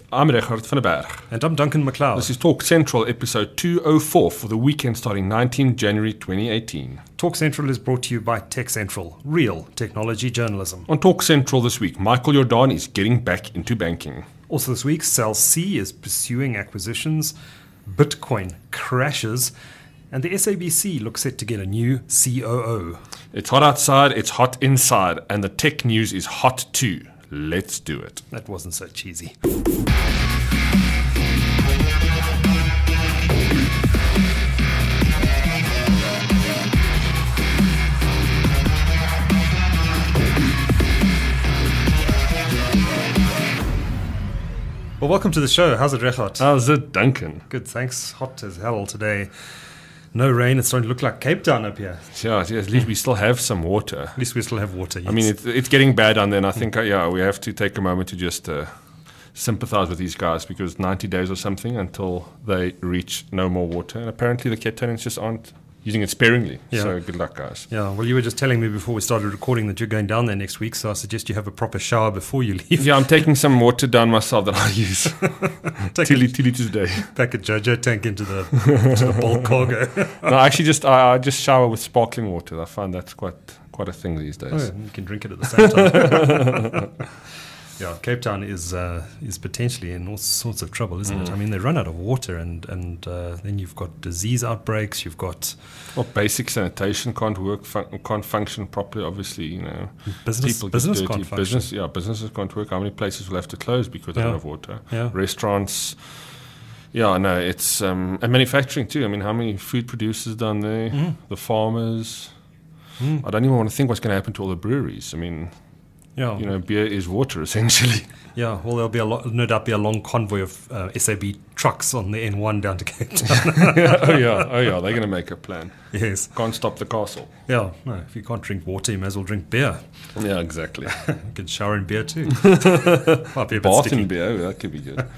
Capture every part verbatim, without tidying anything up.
I'm Richard van der Berg. And I'm Duncan McLeod. This is Talk Central, episode two oh four for the weekend starting nineteenth of January twenty eighteen. Talk Central is brought to you by Tech Central, real technology journalism. On Talk Central this week, Michael Jordan is getting back into banking. Also this week, Cell C is pursuing acquisitions, Bitcoin crashes, and the S A B C looks set to get a new C O O. It's hot outside, it's hot inside, and the tech news is hot too. Let's do it. That wasn't so cheesy. Well, welcome to the show. How's it, Richard? How's it, Duncan? Good, thanks. Hot as hell today. No rain. It's starting to look like Cape Town up here. Yeah, at least we still have some water. At least we still have water, yes. I mean, it's, it's getting bad down there, and I think, uh, yeah, we have to take a moment to just uh, sympathize with these guys because ninety days or something until they reach no more water. And apparently the Cape Townians just aren't using it sparingly. Yeah. So good luck, guys. Yeah, well, you were just telling me before we started recording that you're going down there next week, so I suggest you have a proper shower before you leave. Yeah, I'm taking some water down myself that I use. Take two, a, li- two liters a day. Pack a JoJo tank into the, into the bulk cargo. No, I actually just I, I just shower with sparkling water. I find that's quite quite a thing these days. Oh, yeah, you can drink it at the same time. Yeah, Cape Town is uh, is potentially in all sorts of trouble, isn't mm. it? I mean, they run out of water, and and uh, then you've got disease outbreaks. You've got well, basic sanitation can't work, fun- can't function properly. Obviously, you know, business people business get dirty. can't business, function. Yeah, businesses can't work. How many places will have to close because they yeah. don't have water? Yeah. Restaurants. Yeah, no, it's um, and manufacturing too. I mean, how many food producers down there? Mm. The farmers. Mm. I don't even want to think what's going to happen to all the breweries. I mean. Yeah. You know, beer is water, essentially. Yeah, well, there'll be a lo- no doubt be a long convoy of uh, S A B trucks on the N one down to Cape Town. yeah, oh, yeah, oh, yeah, they're going to make a plan. Yes. Can't stop the castle. Yeah, no, if you can't drink water, you may as well drink beer. Yeah, exactly. You can shower in beer too. Might be a bit Bath sticky. in beer, oh, that could be good.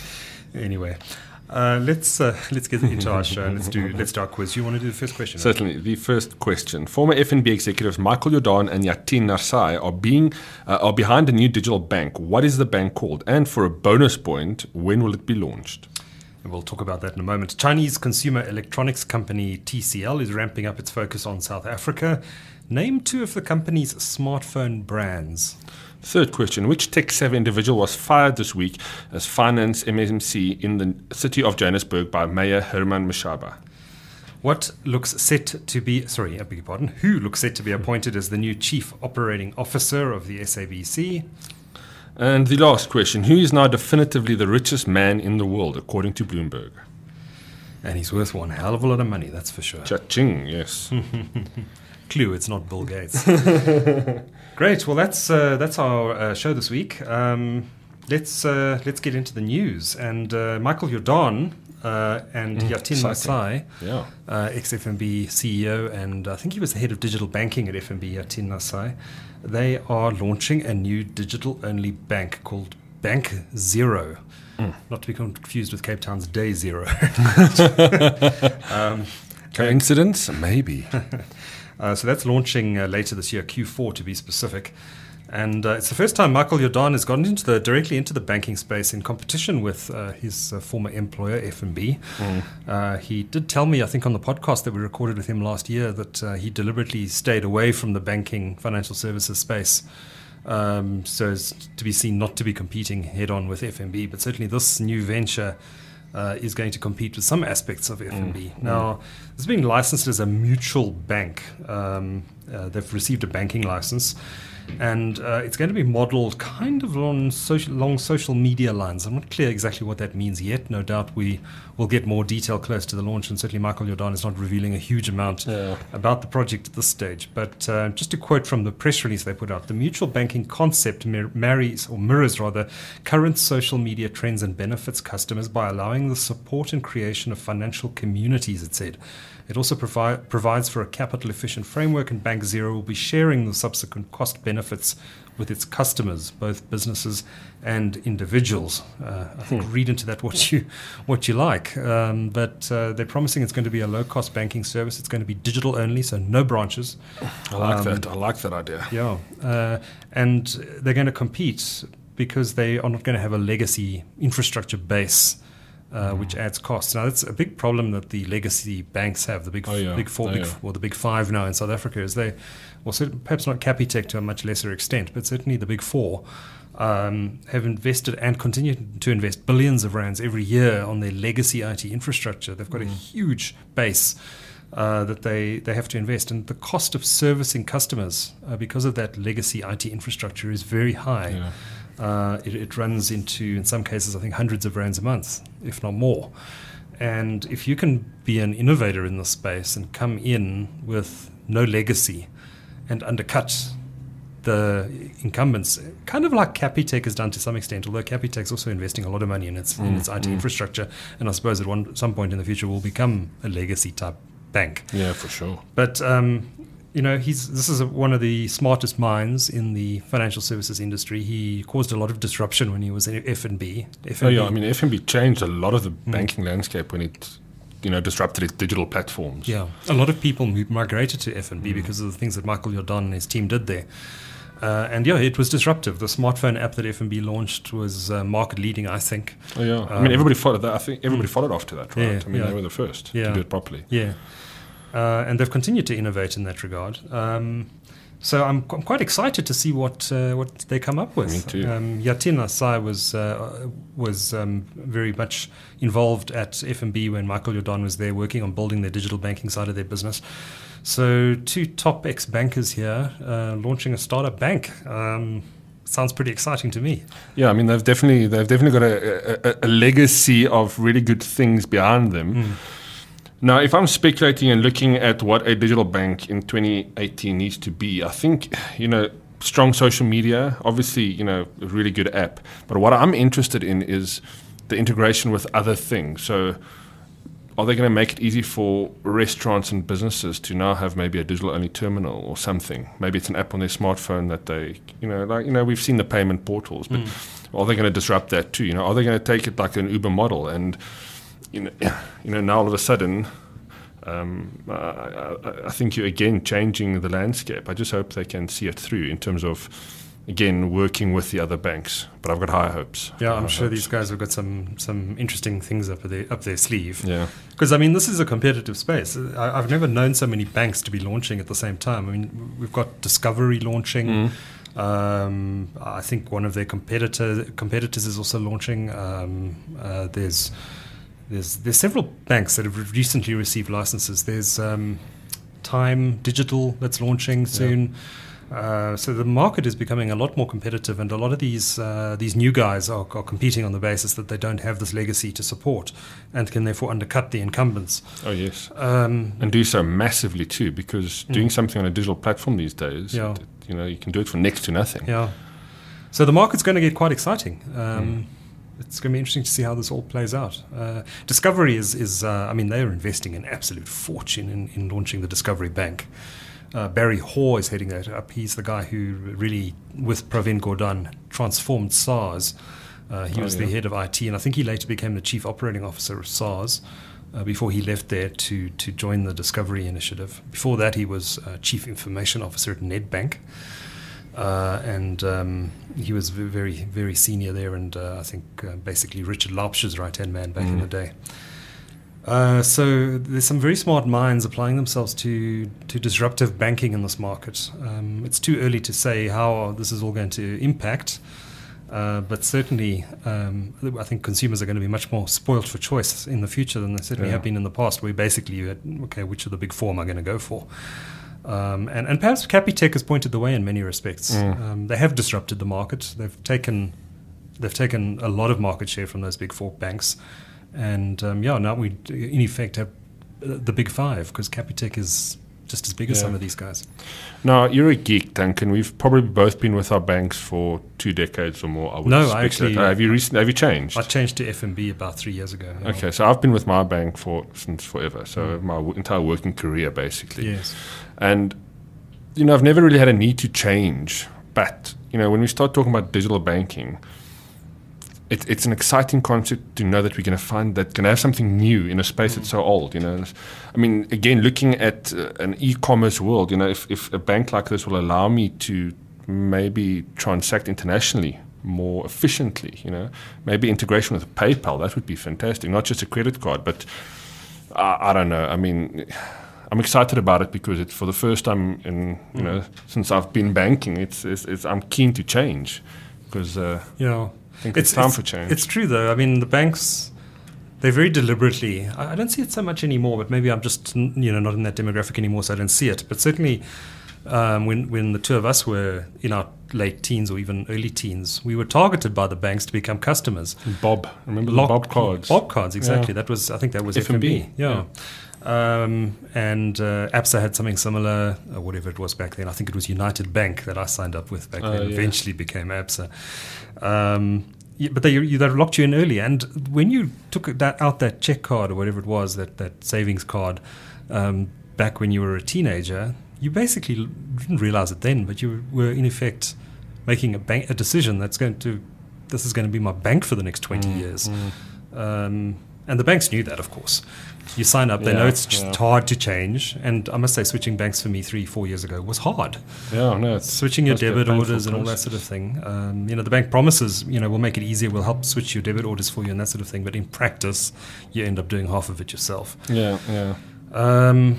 Anyway. Uh, let's uh, let's get into our show and let's do let's do our quiz. You want to do the first question? Certainly. The first question. Former F N B executives Michael Jordan and Yatin Narsai are being uh, are behind a new digital bank. What is the bank called? And for a bonus point, when will it be launched? And we'll talk about that in a moment. Chinese consumer electronics company T C L is ramping up its focus on South Africa. Name two of the company's smartphone brands. Third question. Which tech-savvy individual was fired this week as finance M M C in the city of Johannesburg by Mayor Herman Mashaba? What looks set to be, sorry, I beg your pardon, who looks set to be appointed as the new Chief Operating Officer of the S A B C? And the last question. Who is now definitively the richest man in the world, according to Bloomberg? And he's worth one hell of a lot of money, that's for sure. Cha-ching, yes. Clue, it's not Bill Gates. Great. Well, that's uh, that's our uh, show this week. Um, let's uh, let's get into the news. And uh, Michael Jordan uh, and mm, Yatin Narsai, yeah. uh, ex-F N B C E O, and I think he was the head of digital banking at F N B, Yatin Narsai, they are launching a new digital-only bank called Bank Zero. Mm. Not to be confused with Cape Town's Day Zero. um, Coincidence? Maybe. Uh, so that's launching uh, later this year, Q four to be specific. And uh, it's the first time Michael Jordan has gotten into the directly into the banking space in competition with uh, his uh, former employer, F N B. Mm. Uh, he did tell me, I think on the podcast that we recorded with him last year, that uh, he deliberately stayed away from the banking financial services space um, so as to be seen not to be competing head-on with F N B. But certainly this new venture Uh, is going to compete with some aspects of F N B. Mm. Now, it's being licensed as a mutual bank. Um, uh, they've received a banking license, and uh, it's going to be modeled kind of on social, along social media lines. I'm not clear exactly what that means yet. No doubt we will get more detail close to the launch, and certainly Michael Jordan is not revealing a huge amount yeah. about the project at this stage. But uh, just to quote from the press release they put out, the mutual banking concept mar- marries, or mirrors rather, current social media trends and benefits customers by allowing the support and creation of financial communities, it said. It also provi- provides for a capital-efficient framework, and Bank Zero will be sharing the subsequent cost benefits with its customers, both businesses and individuals. Uh, I think hmm. read into that what you what you like. Um, but uh, they're promising it's going to be a low-cost banking service. It's going to be digital only, so no branches. I like um, that. I like that idea. Yeah. Uh, and they're going to compete because they are not going to have a legacy infrastructure base, uh, mm. which adds costs. Now, that's a big problem that the legacy banks have, the big oh, yeah. big four, oh, big, yeah. or the big five now in South Africa, is they, well, perhaps not Capitec to a much lesser extent, but certainly the big four, Um, have invested and continue to invest billions of rands every year on their legacy I T infrastructure. They've got mm. a huge base uh, that they, they have to invest. And the cost of servicing customers uh, because of that legacy I T infrastructure is very high. Yeah. Uh, it, it runs into, in some cases, I think hundreds of rands a month, if not more. And if you can be an innovator in this space and come in with no legacy and undercut the incumbents, kind of like Capitec has done to some extent, although Capitec's also investing a lot of money in its, mm, in its I T mm. infrastructure, and I suppose at one some point in the future will become a legacy type bank. Yeah, for sure. But um, you know, he's this is a, one of the smartest minds in the financial services industry. He caused a lot of disruption when he was in F N B. Oh yeah, I mean F N B changed a lot of the mm. banking landscape when it, you know, disrupted its digital platforms. Yeah, a lot of people migrated to F N B mm. because of the things that Michael Jordan and his team did there. Uh, and yeah, it was disruptive. The smartphone app that F N B launched was uh, market leading, I think. Oh yeah, um, I mean everybody followed that. I think everybody mm. followed after that, right? Yeah, I mean yeah. they were the first yeah. to do it properly. Yeah, uh, and they've continued to innovate in that regard. Um, so I'm, I'm quite excited to see what uh, what they come up with. Me too. Um, Yatin Asai was uh, was um, very much involved at F N B when Michael Jordan was there, working on building their digital banking side of their business. So two top ex-bankers here uh, launching a startup bank. Um, sounds pretty exciting to me. Yeah, I mean they've definitely they've definitely got a, a, a legacy of really good things behind them. Mm. Now, if I'm speculating and looking at what a digital bank in twenty eighteen needs to be, I think, you know, strong social media, obviously, you know, a really good app. But what I'm interested in is the integration with other things. So are they going to make it easy for restaurants and businesses to now have maybe a digital-only terminal or something? Maybe it's an app on their smartphone that they, you know, like, you know, we've seen the payment portals, but mm. are they going to disrupt that too? You know, are they going to take it like an Uber model? And, you know, you know, now all of a sudden, um, I, I, I think you're again changing the landscape. I just hope they can see it through in terms of, again, working with the other banks, but I've got high hopes. Yeah, I'm high sure hopes. These guys have got some some interesting things up their up their sleeve. Yeah, because I mean, this is a competitive space. I, I've never known so many banks to be launching at the same time. I mean, we've got Discovery launching. Mm. Um, I think one of their competitor competitors is also launching. Um, uh, there's there's there's several banks that have recently received licenses. There's um, Time Digital that's launching soon. Yeah. Uh, so the market is becoming a lot more competitive, and a lot of these uh, these new guys are, are competing on the basis that they don't have this legacy to support, and can therefore undercut the incumbents. Oh yes, um, and do so massively too, because doing mm. something on a digital platform these days, yeah. it, you know, you can do it for next to nothing. Yeah. So the market's going to get quite exciting. Um, mm. It's going to be interesting to see how this all plays out. Uh, Discovery is is uh, I mean, they are investing an absolute fortune in, in launching the Discovery Bank. Uh, Barry Hoare is heading that up. He's the guy who really, with Pravin Gordhan, transformed SARS. Uh, he oh, was yeah. the head of I T, and I think he later became the chief operating officer of SARS uh, before he left there to to join the Discovery Initiative. Before that, he was uh, chief information officer at Nedbank, uh, and um, he was very, very senior there, and uh, I think uh, basically Richard Laupsch's right-hand man back mm. in the day. Uh, so there's some very smart minds applying themselves to, to disruptive banking in this market. Um, it's too early to say how this is all going to impact, uh, but certainly um, I think consumers are going to be much more spoilt for choice in the future than they certainly yeah. have been in the past, where basically you had, okay, which of the big four am I going to go for? Um, and, and perhaps Capitec has pointed the way in many respects. Mm. Um, they have disrupted the market. They've taken they've taken a lot of market share from those big four banks. And um, yeah, now we in effect have the big five, because Capitec is just as big as yeah. some of these guys. Now, you're a geek, Duncan. We've probably both been with our banks for two decades or more. I would no, I actually. Uh, have you recently? Have you changed? I changed to F N B about three years ago. Yeah. Okay, so I've been with my bank for since forever. So mm. my w- entire working career, basically. Yes. And you know, I've never really had a need to change. But you know, when we start talking about digital banking, It, it's an exciting concept to know that we're going to find that going to have something new in a space mm. that's so old. You know, I mean, again, looking at uh, an e-commerce world, you know, if, if a bank like this will allow me to maybe transact internationally more efficiently. You know, maybe integration with PayPal, that would be fantastic. Not just a credit card, but uh, I don't know. I mean, I'm excited about it because it's for the first time in you mm. know since I've been banking. It's, it's, it's I'm keen to change because uh, yeah, I think it's, it's time it's, for change. It's true though. I mean, the banks. They very deliberately, I don't see it so much anymore, but maybe I'm just you know not in that demographic anymore, so I don't see it. But certainly um, when, when the two of us were in our late teens or even early teens, we were targeted by the banks to become customers. Bob, remember Lock, the Bob cards? Bob cards, exactly. Yeah. That was, I think that was F N B. F N B. Yeah. yeah. Um, and uh, ABSA had something similar, or whatever it was back then. I think it was United Bank that I signed up with back uh, then. Yeah. Eventually became ABSA. Um, Yeah, but they you, they locked you in early, and when you took that out that check card or whatever it was, that, that savings card, um, back when you were a teenager, you basically didn't realize it then, but you were in effect making a bank a decision that's going to this is going to be my bank for the next twenty mm, years, mm. Um, and the banks knew that, of course. You sign up, they yeah, know it's just yeah. hard to change, and I must say, switching banks for me three, four years ago was hard. Yeah, no, it's switching your debit painful orders and all that process. sort of thing. Um, you know, the bank promises, you know, we'll make it easier, we'll help switch your debit orders for you and that sort of thing. But in practice, you end up doing half of it yourself. Yeah, yeah. Um,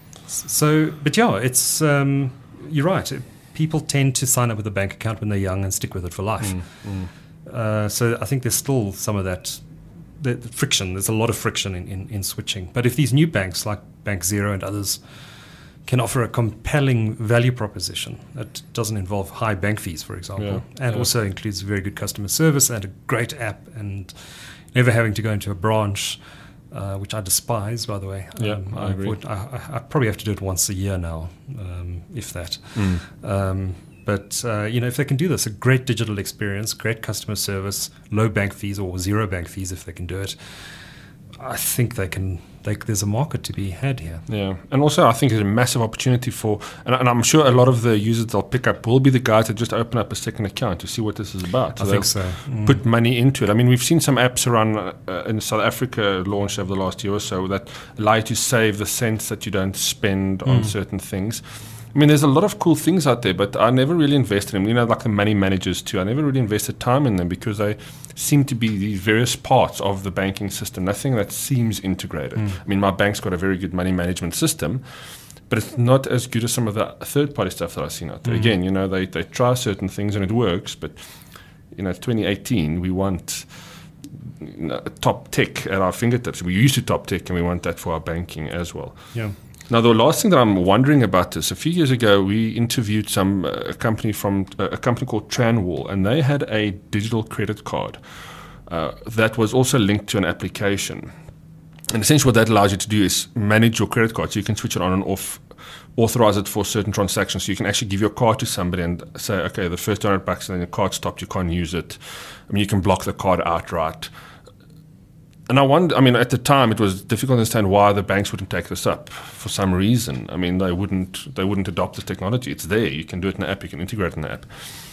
so, but yeah, it's um, you're right. People tend to sign up with a bank account when they're young and stick with it for life. Mm, mm. Uh, so I think there's still some of that. The, the friction, there's a lot of friction in, in, in switching. But if these new banks like Bank Zero and others can offer a compelling value proposition that doesn't involve high bank fees, for example, Yeah, and yeah. also includes very good customer service and a great app and never having to go into a branch, uh, which I despise, by the way. Yeah, um, I agree. Would, I, I, I probably have to do it once a year now, um, if that. Mm. Um, But, uh, you know, if they can do this, a great digital experience, great customer service, low bank fees or zero bank fees if they can do it, I think they can. They, there's a market to be had here. Yeah, and also I think there's a massive opportunity for, and, and I'm sure a lot of the users they'll pick up will be the guys that just open up a second account to see what this is about. I they'll think so. Mm. Put money into it. I mean, we've seen some apps around uh, in South Africa launched over the last year or so that allow you to save the cents that you don't spend on Mm. certain things. I mean, there's a lot of cool things out there, but I never really invested in them. You know, like the money managers too. I never really invested time in them because they seem to be these various parts of the banking system. Nothing that seems integrated. Mm. I mean, my bank's got a very good money management system, but it's not as good as some of the third-party stuff that I've seen out there. Mm. Again, you know, they, they try certain things and it works, but, you know, twenty eighteen, we want you know, top tech at our fingertips. We used to top tech, and we want that for our banking as well. Yeah. Now, the last thing that I'm wondering about is, a few years ago, we interviewed some uh, a company from uh, a company called Tranwall, and they had a digital credit card uh, that was also linked to an application. And essentially, what that allows you to do is manage your credit card, so you can switch it on and off, authorize it for certain transactions. So you can actually give your card to somebody and say, okay, the first two hundred bucks, and then your card stopped, you can't use it. I mean, you can block the card outright. And I wonder, I mean, at the time, it was difficult to understand why the banks wouldn't take this up for some reason. I mean, they wouldn't they wouldn't adopt this technology. It's there. You can do it in an app. You can integrate it in an app.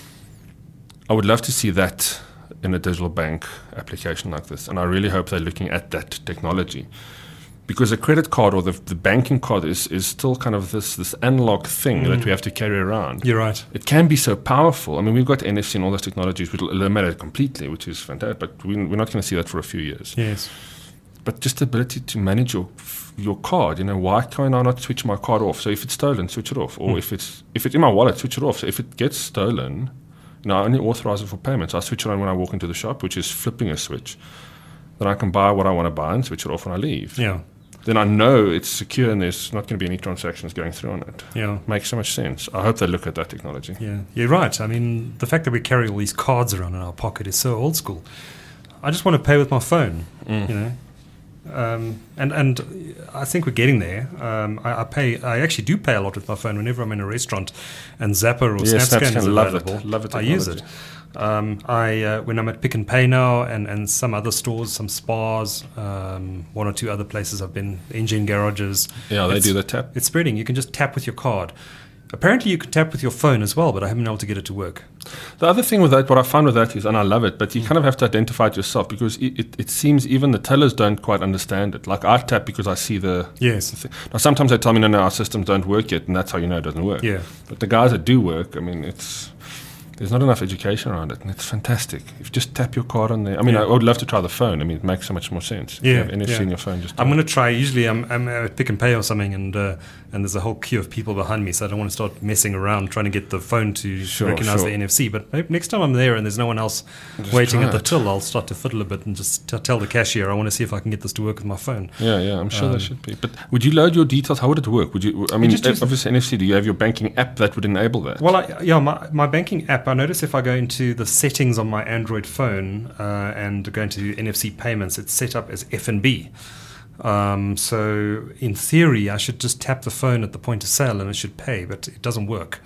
I would love to see that in a digital bank application like this. And I really hope they're looking at that technology. Because a credit card or the, the banking card is, is still kind of this, this analog thing Mm. that we have to carry around. You're right. It can be so powerful. I mean, we've got N F C and all those technologies which will eliminate it completely, which is fantastic. But we, we're not going to see that for a few years. Yes. But just the ability to manage your your card, you know, why can't I not switch my card off? So if it's stolen, switch it off. Or Mm. if it's if it's in my wallet, switch it off. So if it gets stolen, you know, I only authorize it for payments. I switch it on when I walk into the shop, which is flipping a switch. Then I can buy what I want to buy and switch it off when I leave. Yeah. Then I know it's secure and there's not going to be any transactions going through on it. Yeah. Makes so much sense. I hope they look at that technology. Yeah. You're right. I mean, the fact that we carry all these cards around in our pocket is so old school. I just want to pay with my phone, Mm. you know. Um, and and I think we're getting there. Um, I, I pay. I actually do pay a lot with my phone whenever I'm in a restaurant, and Zapper or Yeah, SnapScan is SnapScan, love it. available. Love it I use it. technology. Um, I uh, when I'm at Pick and Pay now, and, and some other stores, some spas, um, one or two other places I've been, engine garages. Yeah, they It's- do the tap. It's spreading. You can just tap with your card. Apparently, you can tap with your phone as well, but I haven't been able to get it to work. The other thing with that, what I found with that is, and I love it, but you kind of have to identify it yourself because it, it, it seems even the tellers don't quite understand it. Like I tap because I see the. Yes. the thing. Now sometimes they tell me, no, no, our systems don't work yet, and that's how you know it doesn't work. Yeah. But the guys that do work, I mean, it's there's not enough education around it, and it's fantastic. If you just tap your card on there. I mean, Yeah. I would love to try the phone. I mean, it makes so much more sense. If Yeah, you have N F C yeah. in your phone, just I'm going to try. Usually, I'm, I'm at Pick and Pay or something, and uh, and there's a whole queue of people behind me, so I don't want to start messing around trying to get the phone to Sure, recognize sure. the N F C. But maybe next time I'm there and there's no one else Just waiting try at the it. till, I'll start to fiddle a bit and just t- tell the cashier I want to see if I can get this to work with my phone. Yeah, yeah, I'm sure Um, there should be. But would you load your details? How would it work? Would you? I mean, just use- obviously N F C. Do you have your banking app that would enable that? Well, I, yeah, my, my banking app, I notice if I go into the settings on my Android phone uh, and go into N F C payments, it's set up as F N B. Um, so in theory, I should just tap the phone at the point of sale and it should pay, but it doesn't work.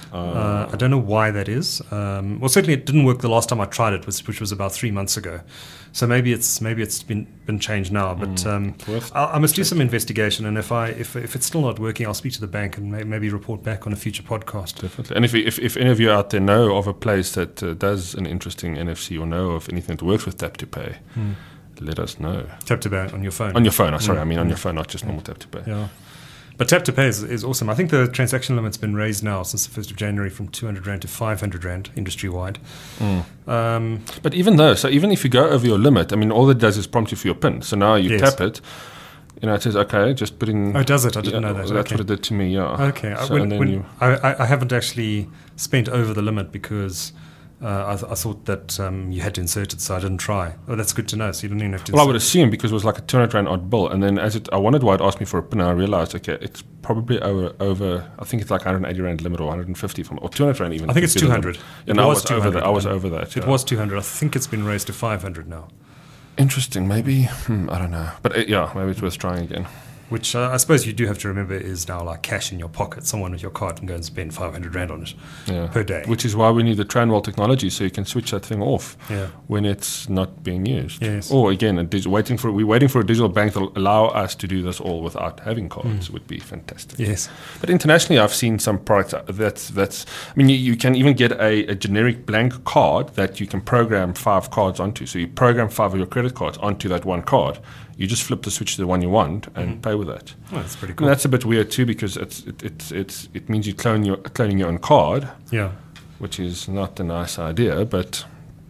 Uh, I don't know why that is. Um, well, certainly it didn't work the last time I tried it, which, which was about three months ago. So maybe it's maybe it's been been changed now. But um, worth I, I must do some investigation, and if I if if it's still not working, I'll speak to the bank and may, maybe report back on a future podcast. Definitely. And if, if if any of you out there know of a place that uh, does an interesting N F C or know of anything that works with Tap to Pay, Hmm. let us know. Tap to pay on your phone. On your phone. Oh, sorry, Mm. I mean on Mm. your phone, not just normal Tap to Pay. Yeah. But tap to pay is, is awesome. I think the transaction limit's been raised now since the first of January from two hundred rand to five hundred rand industry wide. Mm. Um, But even though, so even if you go over your limit, I mean, all it does is prompt you for your PIN. So now you Yes. tap it, you know, it says, okay, just put in. oh, does it? I didn't yeah, know that. That's Okay. what it did to me, yeah. Okay. I- So, when, and then when you, I, I, I haven't actually spent over the limit because uh, I, th- I thought that um, you had to insert it, so I didn't try. Oh, that's good to know. So you don't even have to. well, I would insert assume because it was like a two hundred rand odd bill. And then as it, I wondered why it asked me for a PIN, and I realized, okay, it's probably over, over I think it's like one hundred eighty rand limit or one hundred fifty from, or two hundred rand even. I think it's could be two the hundred. limit. It And I was was over 200, that. I was and over that. It yeah. was two hundred. I think it's been raised to five hundred now. Interesting, maybe. Hmm, I don't know. But uh, yeah, maybe it's worth trying again. Which uh, I suppose you do have to remember is now like cash in your pocket. Someone with your card can go and spend five hundred rand on it Yeah. per day. Which is why we need the Tranwell technology, so you can switch that thing off Yeah. when it's not being used. Yes. Or again, a dig- waiting for we're waiting for a digital bank to allow us to do this all without having Hmm. cards would be fantastic. Yes. But internationally, I've seen some products that's that's. I mean, you, you can even get a, a generic blank card that you can program five cards onto. So you program five of your credit cards onto that one card. You just flip the switch to the one you want and Mm-hmm. pay with that. Oh, that's pretty And cool. that's a bit weird too because it's it it's it's it means you clone your cloning your own card, Yeah. which is not a nice idea, but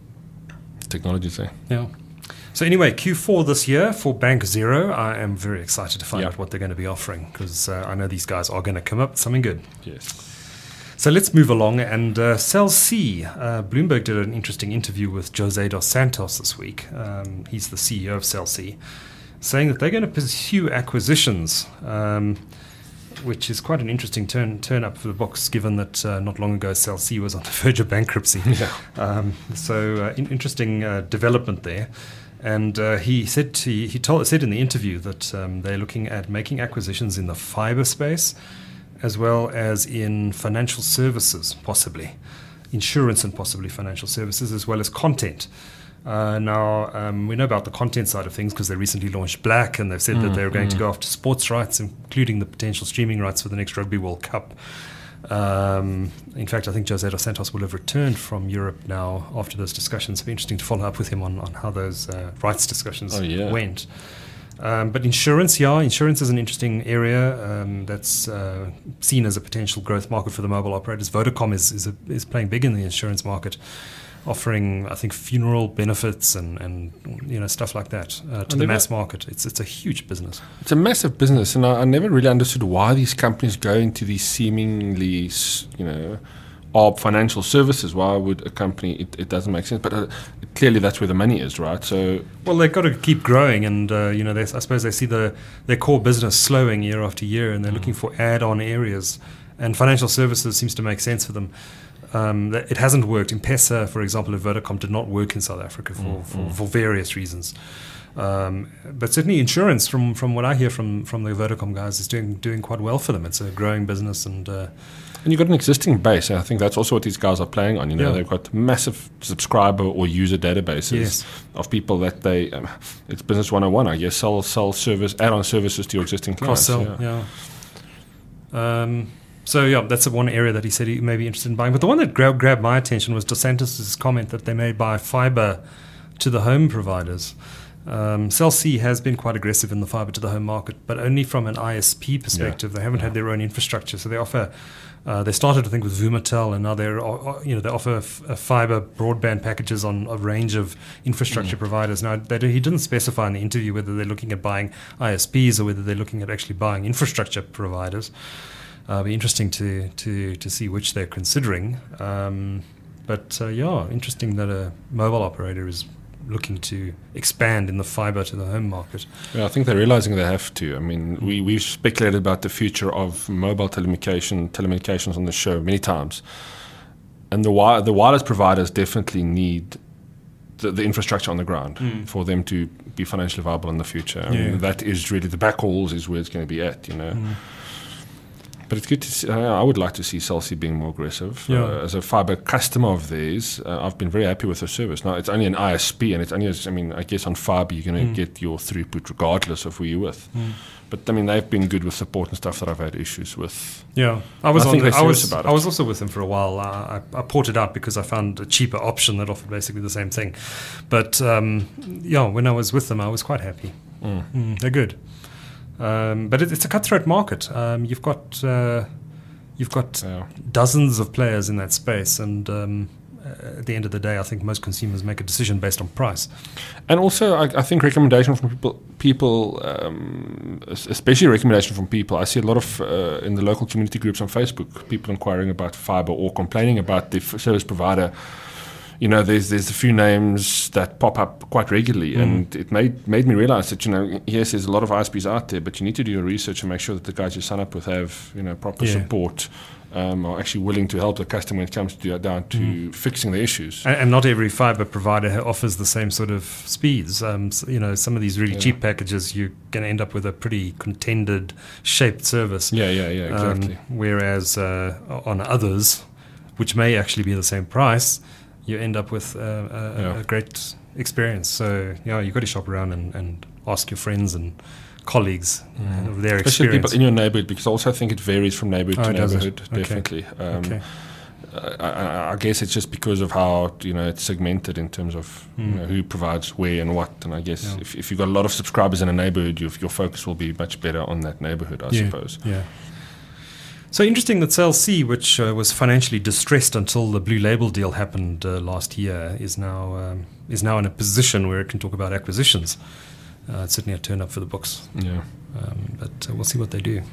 technology's there. Yeah. So anyway, Q four this year for Bank Zero, I am very excited to find Yeah. out what they're going to be offering because uh, I know these guys are going to come up with something good. Yes. So let's move along. And uh, Cell C, uh, Bloomberg did an interesting interview with Jose dos Santos this week. Um, he's the C E O of Cell C, saying that they're going to pursue acquisitions, um, which is quite an interesting turn turn up for the books, given that uh, not long ago Cell C was on the verge of bankruptcy. Yeah. Um, so uh, in, interesting uh, development there. And uh, he said to, he told said in the interview that um, they're looking at making acquisitions in the fiber space, as well as in financial services, possibly insurance and possibly financial services, as well as content. Uh, now, um, we know about the content side of things because they recently launched Black, and they've said that they're going to go after sports rights, including the potential streaming rights for the next Rugby World Cup. Um, in fact, I think Jose dos Santos will have returned from Europe now after those discussions. It'll be interesting to follow up with him on, on how those uh, rights discussions Oh, yeah. went. Um, but insurance, yeah, insurance is an interesting area um, that's uh, seen as a potential growth market for the mobile operators. Vodacom is is, a, is playing big in the insurance market, offering, I think, funeral benefits and, and you know stuff like that uh, to And the they've mass market. It's it's a huge business. It's a massive business, and I, I never really understood why these companies go into these seemingly, s- you know, odd financial services. Why would a company? It, it doesn't make sense, but uh, clearly that's where the money is, right? So Well, they've got to keep growing, and uh, you know, they, I suppose they see the their core business slowing year after year, and they're looking for add-on areas. And financial services seems to make sense for them. Um, that it hasn't worked. M-Pesa, for example, of Vodacom did not work in South Africa for, for, for various reasons. Um, but certainly, insurance, from, from what I hear from, from the Vodacom guys, is doing doing quite well for them. It's a growing business, and uh, And you've got an existing base. And I think that's also what these guys are playing on. You know, Yeah. they've got massive subscriber or user databases Yes. of people that they. Um, it's business one oh one, I guess. Sell sell service, add-on services to your existing clients. cross-sell. Yeah. Um, so yeah, that's the one area that he said he may be interested in buying. But the one that gra- grabbed my attention was Dos Santos' comment that they may buy fiber to the home providers. Um, Cell C has been quite aggressive in the fiber to the home market, but only from an I S P perspective. Yeah. They haven't yeah. had their own infrastructure, so they offer. Uh, they started, I think, with Vumatel, and now they're, uh, you know, they offer f- uh, fiber broadband packages on a range of infrastructure mm. providers. Now, they do, he didn't specify in the interview whether they're looking at buying I S Ps or whether they're looking at actually buying infrastructure providers. Uh, it'll be interesting to to to see which they're considering. Um, but uh, yeah, interesting that a mobile operator is looking to expand in the fiber to the home market. Yeah, I think they're realizing they have to. I mean, we, we've speculated about the future of mobile telecommunication, telecommunications on the show many times. And the wi- the wireless providers definitely need the, the infrastructure on the ground mm. for them to be financially viable in the future. I yeah. mean, that is really the backhauls is where it's going to be at, you know. Mm. But it's good to see, uh, I would like to see Cell C being more aggressive. Yeah. Uh, as a fiber customer of theirs, uh, I've been very happy with the service. Now, it's only an I S P, and it's only, I mean, I guess on fiber you're going to mm. get your throughput regardless of who you're with. Mm. But, I mean, they've been good with support and stuff that I've had issues with. Yeah. I was, I on think the, I was, about it. I was also with them for a while. Uh, I, I ported out because I found a cheaper option that offered basically the same thing. But, um, yeah, when I was with them, I was quite happy. Mm. Mm, they're good. Um, but it, it's a cutthroat market. Um, you've got... Uh, You've got yeah. dozens of players in that space, and um, at the end of the day, I think most consumers make a decision based on price. And also, I, I think recommendation from people, people um, especially recommendation from people. I see a lot of uh, in the local community groups on Facebook, people inquiring about fiber or complaining about the f- service provider. You know, there's there's a few names that pop up quite regularly, mm. and it made made me realize that, you know, yes, there's a lot of I S Ps out there, but you need to do your research and make sure that the guys you sign up with have, you know, proper yeah. support, um, are actually willing to help the customer when it comes to down to mm. fixing the issues. And, and not every fiber provider offers the same sort of speeds. Um, so, you know, some of these really yeah. cheap packages, you're going to end up with a pretty contended shaped service. Yeah, yeah, yeah, exactly. Um, whereas uh, on others, which may actually be the same price, you end up with uh, a, yeah. a great experience. So, yeah, you've got to shop around and, and ask your friends and colleagues mm. of their Especially experience. People in your neighborhood, because I also think it varies from neighborhood oh, to neighborhood, okay. definitely. Um, okay. I, I, I guess it's just because of how, you know, it's segmented in terms of mm. you know, who provides where and what. And I guess yeah. if, if you've got a lot of subscribers in a neighborhood, your, your focus will be much better on that neighborhood, I yeah. suppose. Yeah. So interesting that Cell C, which uh, was financially distressed until the Blue Label deal happened uh, last year, is now um, is now in a position where it can talk about acquisitions. Uh, it's certainly a turn up for the books. Yeah, um, but uh, we'll see what they do.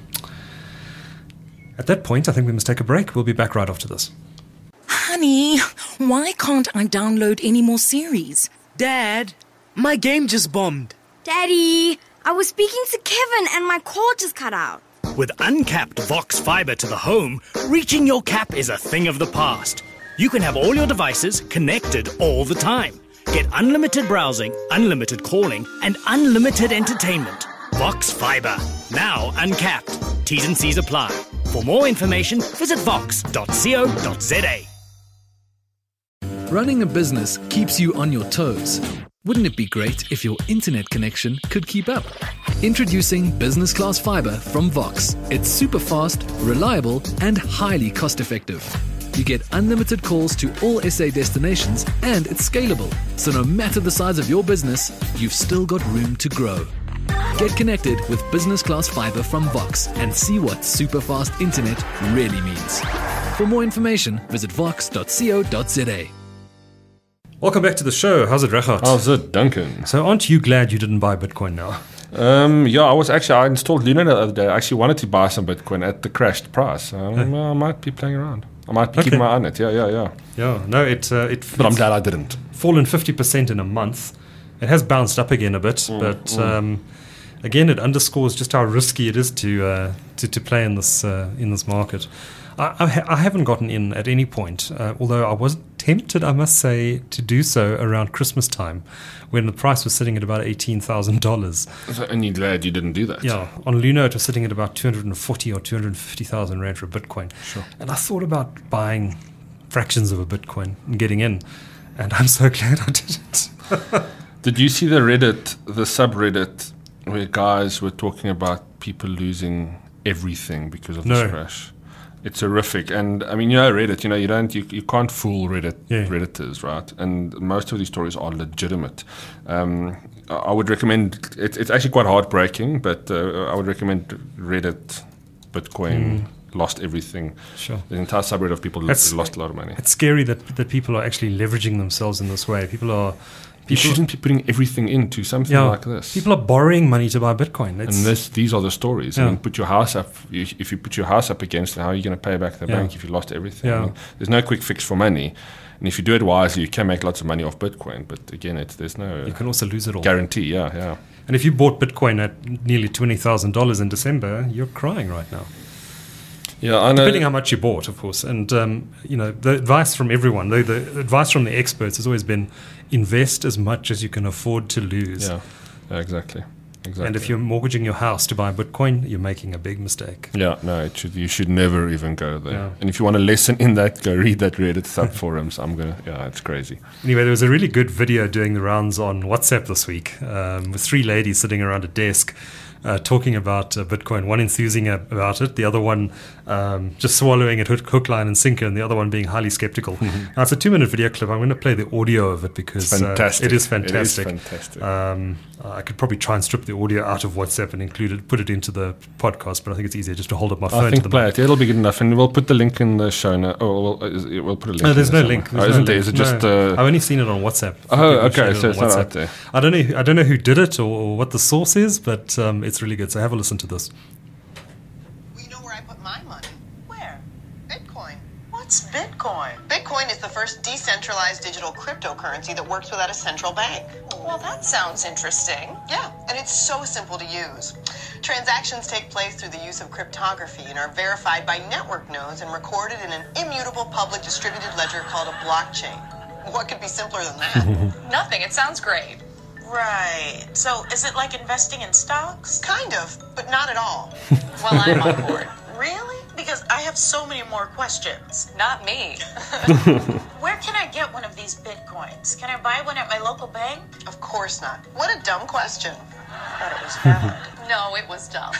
At that point, I think we must take a break. We'll be back right after this. Honey, why can't I download any more series? Dad, my game just bombed. Daddy, I was speaking to Kevin and my call just cut out. With uncapped Vox Fiber to the home, reaching your cap is a thing of the past. You can have all your devices connected all the time. Get unlimited browsing, unlimited calling, and unlimited entertainment. Vox Fiber, now uncapped. T's and C's apply. For more information, visit vox dot co dot za. Running a business keeps you on your toes. Wouldn't it be great if your internet connection could keep up? Introducing Business Class Fiber from Vox. It's super fast, reliable, and highly cost-effective. You get unlimited calls to all S A destinations, and it's scalable. So no matter the size of your business, you've still got room to grow. Get connected with Business Class Fiber from Vox and see what super fast internet really means. For more information, visit vox dot co dot za. Welcome back to the show. How's it, Regardt? How's it, Duncan? So aren't you glad you didn't buy Bitcoin now? Um, yeah, I was actually, I installed Luna the other day. I actually wanted to buy some Bitcoin at the crashed price. Um, Hey. I might be playing around. I might be Okay. keeping my eye on it. Yeah, yeah, yeah. Yeah, no, it uh, it But I'm it's glad I didn't. fallen fifty percent in a month. It has bounced up again a bit, Mm, but mm. Um, again, it underscores just how risky it is to uh, to, to play in this uh, in this market. I, I, ha- I haven't gotten in at any point, uh, although I was tempted, I must say, to do so around Christmas time, when the price was sitting at about eighteen thousand dollars. So, and you're glad you didn't do that. Yeah, on Luna it was sitting at about two hundred forty or two hundred fifty thousand rand for a Bitcoin. Sure. And I thought about buying fractions of a Bitcoin and getting in, and I'm so glad I didn't. Did you see the Reddit, the subreddit, where guys were talking about people losing everything because of No. this crash? It's horrific, and I mean, you know, Reddit. You know, you don't, you, you can't fool Reddit Yeah. Redditors, right? And most of these stories are legitimate. Um, I I would recommend. It, it's actually quite heartbreaking, but uh, I would recommend Reddit, Bitcoin, lost everything. Sure. The entire subreddit of people That's- lost a lot of money. It's scary that that people are actually leveraging themselves in this way. People are You people, shouldn't be putting everything into something yeah, like this. people are borrowing money to buy Bitcoin. It's, and this, these are the stories. Yeah. I mean, put your house up. You, if you put your house up against it, how are you going to pay back the Yeah. bank if you lost everything? I Yeah. mean, there's no quick fix for money. And if you do it wisely, you can make lots of money off Bitcoin. But again, it's, there's no you can also lose it all. guarantee. Yeah, yeah. And if you bought Bitcoin at nearly twenty thousand dollars in December, you're crying right now. Yeah, I know. Depending how much you bought, of course. And, um, you know, the advice from everyone, the, the advice from the experts has always been invest as much as you can afford to lose. Yeah, yeah, exactly. Exactly. And if you're mortgaging your house to buy Bitcoin, you're making a big mistake. Yeah, no, it should, you should never even go there. Yeah. And if you want a lesson in that, go read that Reddit sub forums. I'm gonna, yeah, it's crazy. Anyway, there was a really good video doing the rounds on WhatsApp this week um, with three ladies sitting around a desk uh, talking about uh, Bitcoin. One enthusing ab- about it, the other one um, just swallowing it hook, hook, line, and sinker, and the other one being highly skeptical. Now, it's a two-minute video clip. I'm going to play the audio of it because It's fantastic. Uh, it is fantastic. It is fantastic. Um, I could probably try and strip the audio out of WhatsApp and include it, put it into the podcast, but I think it's easier just to hold up my phone I to think the play mic. it. It'll be good enough, and we'll put the link in the show notes. Oh, we'll, is- we'll put a link. No, in there's there no somewhere. link. Oh, There's isn't no there? link. Is it just? No. Uh, I've only seen it on WhatsApp. Oh, People okay, shared it so on it's not WhatsApp. out there. I don't know. I don't know who did it or, or what the source is, but um, it's really good. So have a listen to this. You know where I put my money? Where? Bitcoin. What's Bitcoin? Bitcoin is the first decentralized digital cryptocurrency that works without a central bank. Well, that sounds interesting. Yeah, and it's so simple to use. Transactions take place through the use of cryptography and are verified by network nodes and recorded in an immutable public distributed ledger called a blockchain. What could be simpler than that? Nothing. It sounds great. Right. So is it like investing in stocks? Kind of, but not at all. Well, I'm on board. Really? Because I have so many more questions. Not me. Where can I get one of these Bitcoins? Can I buy one at my local bank? Of course not. What a dumb question. I thought it was valid. No, it was dumb.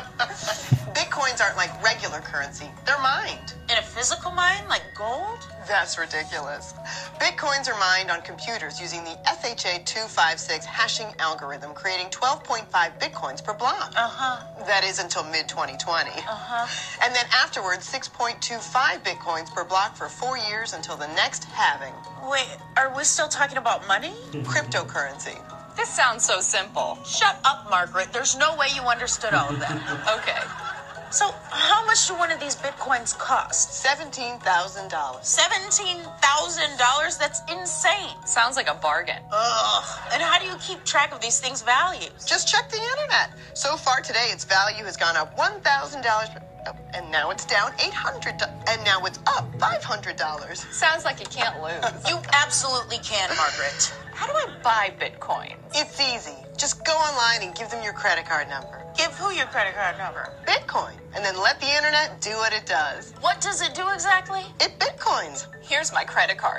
Bitcoins aren't like regular currency. They're mined. In a physical mine, like gold? That's ridiculous. Bitcoins are mined on computers using the S H A two fifty-six hashing algorithm, creating twelve point five Bitcoins per block. Uh-huh. That is until mid twenty twenty. Uh-huh. And then afterwards, six point two five Bitcoins per block for four years until the next halving. Wait, are we still talking about money? Cryptocurrency. This sounds so simple. Shut up, Margaret. There's no way you understood all of that. Okay. So, how much do one of these Bitcoins cost? seventeen thousand dollars. seventeen thousand dollars? That's insane. Sounds like a bargain. Ugh. And how do you keep track of these things' values? Just check the internet. So far today, its value has gone up one thousand dollars. Oh, and now it's down eight hundred dollars. And now it's up five hundred dollars. Sounds like you can't lose. You absolutely can, Margaret. How do I buy Bitcoin? It's easy. Just go online and give them your credit card number. Give who your credit card number? Bitcoin. And then let the internet do what it does. What does it do exactly? It Bitcoins. Here's my credit card.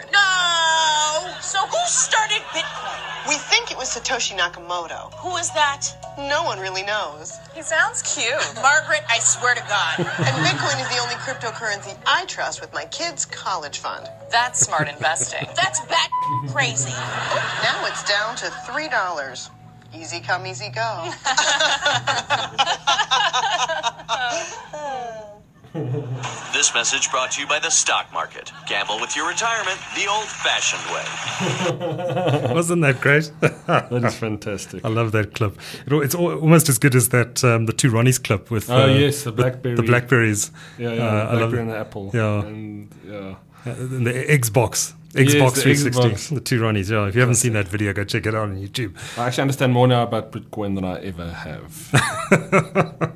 No! So who started Bitcoin? We think it was Satoshi Nakamoto. Who is that? No one really knows. He sounds cute. Margaret, I swear to God. And Bitcoin is the only cryptocurrency I trust with my kids' college fund. That's smart investing. That's bat crazy. Now it's down to three dollars. Easy come, easy go. This message brought to you by the stock market. Gamble with your retirement the old-fashioned way. Wasn't that great? That is fantastic. I love that clip. It, al- it's al- almost as good as that um, the two Ronnies clip with Oh, uh, yes, the with Blackberry. the blackberries. Yeah, yeah, Uh, I love Blackberry and the Apple. Yeah. And, yeah. Uh, and the Xbox. Yes, Xbox the three sixty. Xbox. The two Ronnies. Yeah, if you haven't seen that video, go check it out on YouTube. I actually understand more now about Bitcoin than I ever have.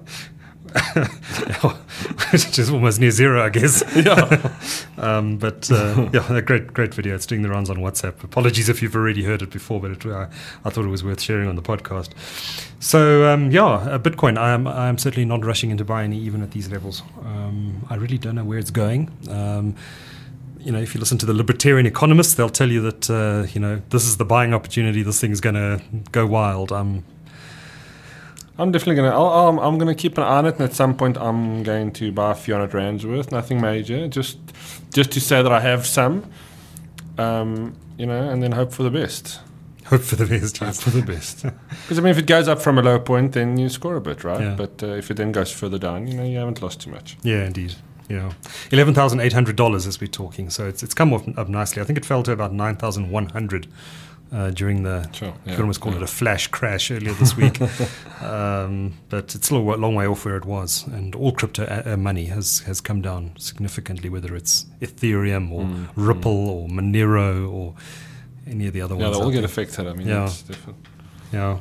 Which is almost near zero, I guess. Yeah. um, but uh, yeah, a great, great video. It's doing the rounds on WhatsApp. Apologies if you've already heard it before, but it, I, I thought it was worth sharing on the podcast. So um, yeah, uh, Bitcoin. I am, I am certainly not rushing into buying even at these levels. Um, I really don't know where it's going. Um, you know, if you listen to the libertarian economists, they'll tell you that uh, you know this is the buying opportunity. This thing's going to go wild. Um, I'm definitely gonna. I'll, I'll, I'm gonna keep an eye on it, and at some point, I'm going to buy a few hundred rands worth. Nothing major, just just to say that I have some, um, you know, and then hope for the best. Hope for the best. Hope Yes. for the best. Because I mean, if it goes up from a low point, then you score a bit, right? Yeah. But uh, if it then goes further down, you know, you haven't lost too much. Yeah, indeed. Yeah, eleven thousand eight hundred dollars as we're talking. So it's it's come up, up nicely. I think it fell to about nine thousand one hundred. Uh, during the, Sure, you yeah, could almost call yeah. it a flash crash earlier this week, um, but it's still a long way off where it was. And all crypto uh, money has, has come down significantly, whether it's Ethereum or Mm, Ripple or Monero or any of the other Yeah, ones. they all out get there. affected. I mean, Yeah. it's different. Yeah.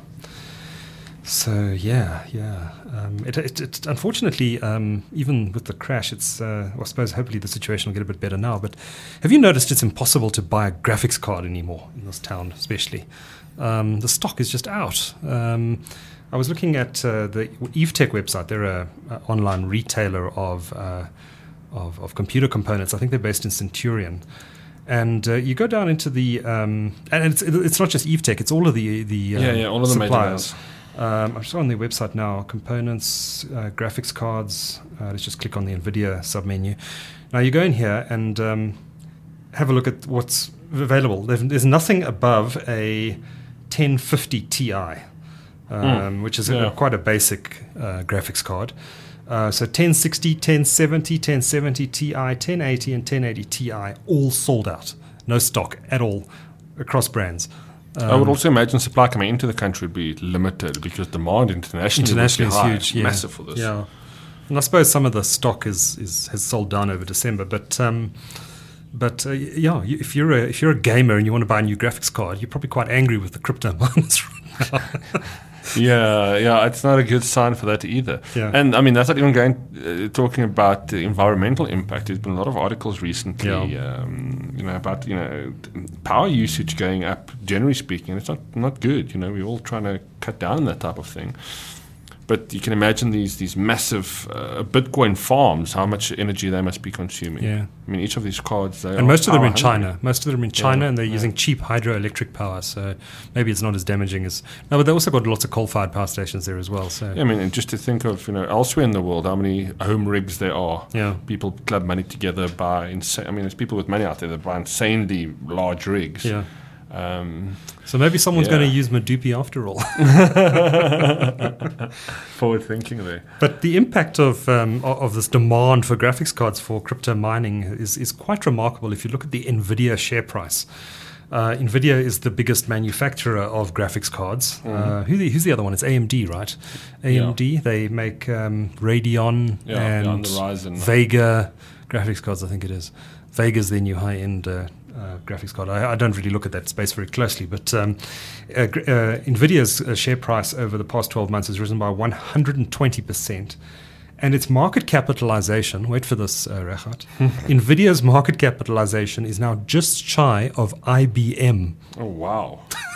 So yeah, yeah. Um, it, it, it unfortunately, um, even with the crash, it's. Uh, well, I suppose hopefully the situation will get a bit better now. But have you noticed it's impossible to buy a graphics card anymore in this town, especially? Um, the stock is just out. Um, I was looking at uh, the EveTech website. They're a, a online retailer of, uh, of of computer components. I think they're based in Centurion. And uh, you go down into the um, and it's it's not just EveTech. It's all of the the um, Yeah, yeah, all of the major suppliers. ones. Um, I'm just on their website now. Components, uh, graphics cards. Uh, let's just click on the NVIDIA submenu. Now you go in here and um, have a look at what's available. There's, there's nothing above a ten fifty Ti, um, Mm. which is Yeah. a, quite a basic uh, graphics card. Uh, so ten sixty, ten seventy, ten seventy Ti, ten eighty, and ten eighty Ti all sold out. No stock at all across brands. I would Um, also imagine supply coming into the country would be limited because demand internationally, Internationally would is be high, huge, yeah. massive for this. Yeah, and I suppose some of the stock is, is has sold down over December, but um, but uh, yeah, you, if you're a if you're a gamer and you want to buy a new graphics card, you're probably quite angry with the crypto miners right now. yeah, yeah, it's not a good sign for that either. Yeah. And I mean, that's not even going uh, talking about the environmental impact. There's been a lot of articles recently, Yeah. um, you know, about you know power usage going up. Generally speaking, it's not not good. You know, we're all trying to cut down on that type of thing. But you can imagine these these massive uh, Bitcoin farms, how much energy they must be consuming. Yeah. I mean, each of these cards, they And are most of them are in power hungry. China. Most of them are in China, Yeah, and they're yeah. using cheap hydroelectric power. So maybe it's not as damaging as no. But they also got lots of coal-fired power stations there as well. So Yeah, I mean, and just to think of, you know, elsewhere in the world, how many home rigs there are. Yeah. People club money together, buy insane. I mean, there's people with money out there that buy insanely large rigs. yeah. Um, So maybe someone's Yeah. going to use Madupi after all. forward thinking there. But the impact of um, o- of this demand for graphics cards for crypto mining is, is quite remarkable. If you look at the Nvidia share price, uh, Nvidia is the biggest manufacturer of graphics cards. Uh, who the, who's the other one? It's A M D, right? A M D. They make um, Radeon Yeah, yeah, and on the Ryzen. Vega graphics cards. I think it is. Vega's their new high-end uh, uh, graphics card. I, I don't really look at that space very closely, but um, uh, gr- uh, Nvidia's uh, share price over the past twelve months has risen by one hundred twenty percent. And its market capitalization, wait for this, uh, Rehat, Nvidia's market capitalization is now just shy of I B M. Oh, wow.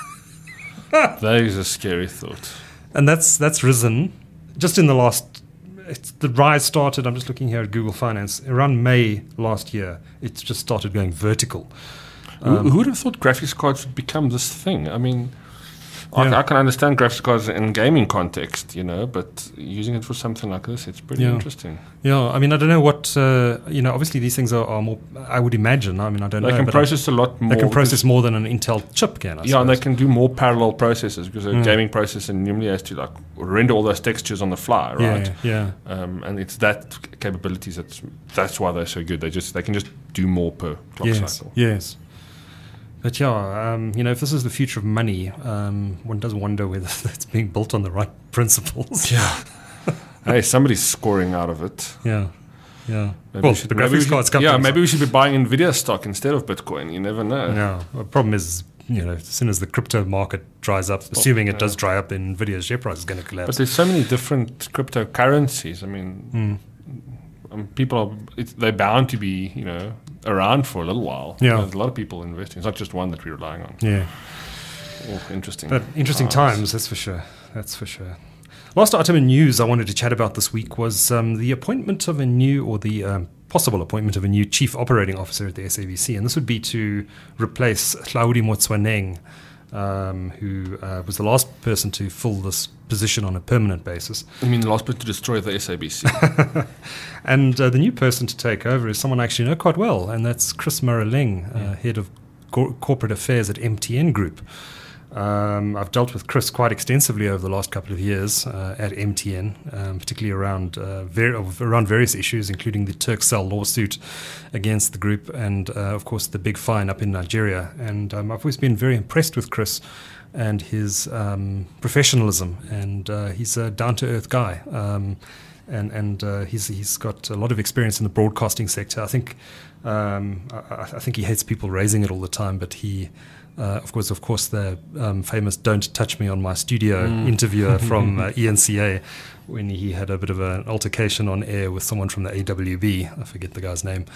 That is a scary thought. And that's that's risen just in the last. It's, the rise started. I'm just looking here at Google Finance around May last year. It's just started going vertical. Who, Um, who would have thought graphics cards would become this thing? I mean, I, Yeah. I can understand graphics cards in gaming context, you know, but using it for something like this, it's pretty Yeah. interesting. Yeah, I mean, I don't know what uh, you know. Obviously, these things are, are more. I would imagine. I mean, I don't They know. can but process a lot more. They can because- process more than an Intel chip can. I Yeah, and they suppose. can do more parallel processes because a Mm. gaming processor normally has to like render all those textures on the fly, Yeah, right? yeah. Um, and it's that capabilities that's that's why they're so good. They just they can just do more per clock Yes, cycle. yes. But yeah, um, you know, if this is the future of money, um, one does wonder whether that's being built on the right principles. Yeah. Hey, somebody's scoring out of it. Yeah. Yeah. Maybe Well, we should- the maybe we graphics should- cards companies. Yeah, maybe we should be buying Nvidia stock instead of Bitcoin. You never know. Yeah. The problem is, you know, as soon as the crypto market dries up, assuming it yeah. does dry up, then Nvidia's share price is going to collapse. But there's so many different cryptocurrencies. I mean, Mm. um, people are it's, they're bound to be you know around for a little while. Yeah. There's a lot of people investing. It's not just one that we're relying on. Yeah. Oh, interesting. But interesting times, that's for sure. That's for sure. Last item in news I wanted to chat about this week was um, the appointment of a new, or the um, possible appointment of a new chief operating officer at the S A B C, and this would be to replace Hlaudi Motswaneng, um, who uh, was the last person to fill this position on a permanent basis. I mean, the last person to destroy the S A B C. And uh, the new person to take over is someone I actually know quite well, and that's Chris Mareleng, uh, yeah. head of cor- corporate affairs at M T N Group. Um, I've dealt with Chris quite extensively over the last couple of years uh, at M T N, um, particularly around uh, ver- around various issues, including the Turkcell lawsuit against the group, and uh, of course the big fine up in Nigeria. And um, I've always been very impressed with Chris and his um, professionalism, and uh, he's a down-to-earth guy, um, and and uh, he's he's got a lot of experience in the broadcasting sector. I think um, I, I think he hates people raising it all the time, but he. Uh, of course, of course, the um, famous "Don't Touch Me" on My Studio mm. interviewer from uh, E N C A, when he had a bit of an altercation on air with someone from the A W B. I forget the guy's name.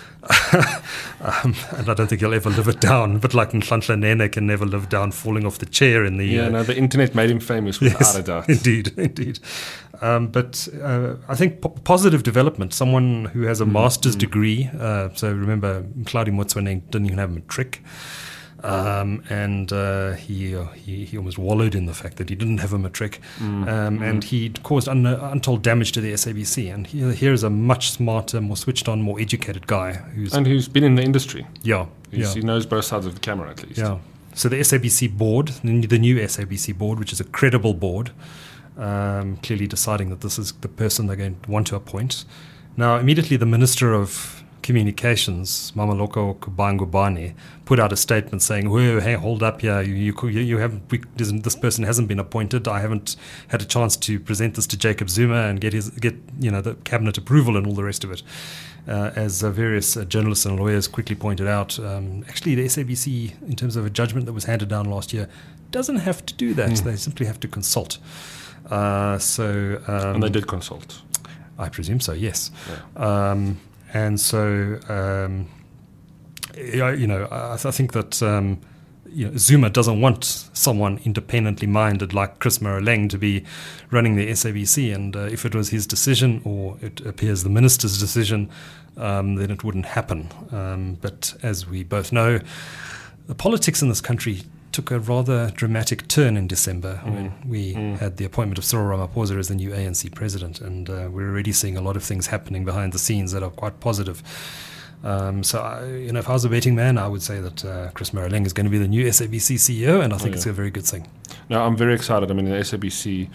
um, and I don't think he'll ever live it down. But like Nhlanhla Nene can never live down falling off the chair in the... Yeah, uh, no, the internet made him famous without yes, a doubt. Indeed, indeed. Um, but uh, I think po- positive development, someone who has a mm. master's mm. degree. Uh, so remember, Claudio Motsoeneng didn't even have a matric. Um, and uh, he, uh, he he almost wallowed in the fact that he didn't have a matric, mm. Um, mm. and he caused un- untold damage to the S A B C. And he, here is a much smarter, more switched on, more educated guy who's and who's been in the industry. Yeah, He's, yeah. He knows both sides of the camera at least. Yeah. So the S A B C board, the new S A B C board, which is a credible board, um, clearly deciding that this is the person they're going to want to appoint. Now, immediately the Minister of Communications, Mameloko Kubangubane, put out a statement saying, "Whoa, hey, hold up here! You, you, you haven't. We, this person hasn't been appointed. I haven't had a chance to present this to Jacob Zuma and get his get you know the cabinet approval and all the rest of it." Uh, as uh, various uh, journalists and lawyers quickly pointed out, um, actually the S A B C, in terms of a judgment that was handed down last year, doesn't have to do that. Mm. They simply have to consult. Uh, so, um, and they did consult. I presume so. Yes. Yeah. Um, And so, um, you know, I, I think that um, you know, Zuma doesn't want someone independently minded like Chris Mareleng to be running the S A B C. And uh, if it was his decision, or it appears the minister's decision, um, then it wouldn't happen. Um, but as we both know, the politics in this country took a rather dramatic turn in December mm. when we mm. had the appointment of Cyril Ramaphosa as the new A N C president, and uh, we're already seeing a lot of things happening behind the scenes that are quite positive. Um, so, I, you know, if I was a betting man, I would say that uh, Chris Mareleng is going to be the new S A B C C E O, and I think oh, yeah. it's a very good thing. No, I'm very excited. I mean, the S A B C,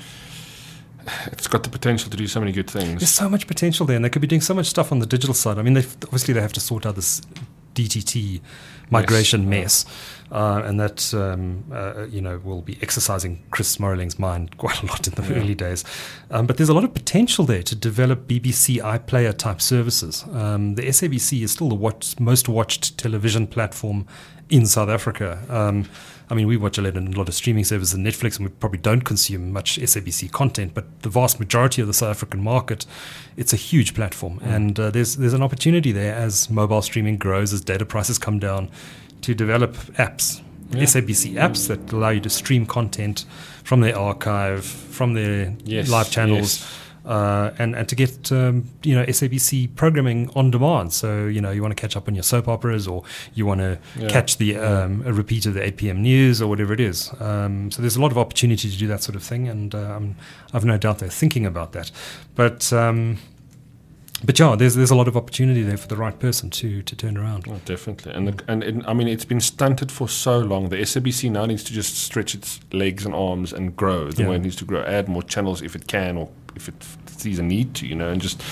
it's got the potential to do so many good things. There's so much potential there, and they could be doing so much stuff on the digital side. I mean, obviously they have to sort out this D T T migration yes. mess. Uh, and that, um, uh, you know, will be exercising Chris Mareleng's mind quite a lot in the yeah. early days. Um, but there's a lot of potential there to develop B B C iPlayer type services. Um, the S A B C is still the watch, most watched television platform in South Africa. Um, I mean, we watch a lot, a lot of streaming services and Netflix, and we probably don't consume much S A B C content, but the vast majority of the South African market, it's a huge platform. Mm. And uh, there's there's an opportunity there as mobile streaming grows, as data prices come down, to develop apps, yeah. S A B C apps that allow you to stream content from their archive, from their yes, live channels, yes. uh, and, and to get um, you know S A B C programming on demand. So you know you want to catch up on your soap operas, or you want to yeah. catch the um, a repeat of the eight p.m. news, or whatever it is. Um, so there's a lot of opportunity to do that sort of thing, and um, I've no doubt they're thinking about that. But um, But yeah, there's there's a lot of opportunity there for the right person to to turn around. Oh, definitely, and the, and it, I mean it's been stunted for so long. The S A B C now needs to just stretch its legs and arms and grow the yeah. way it needs to grow. Add more channels if it can, or if it sees a need to, you know, and just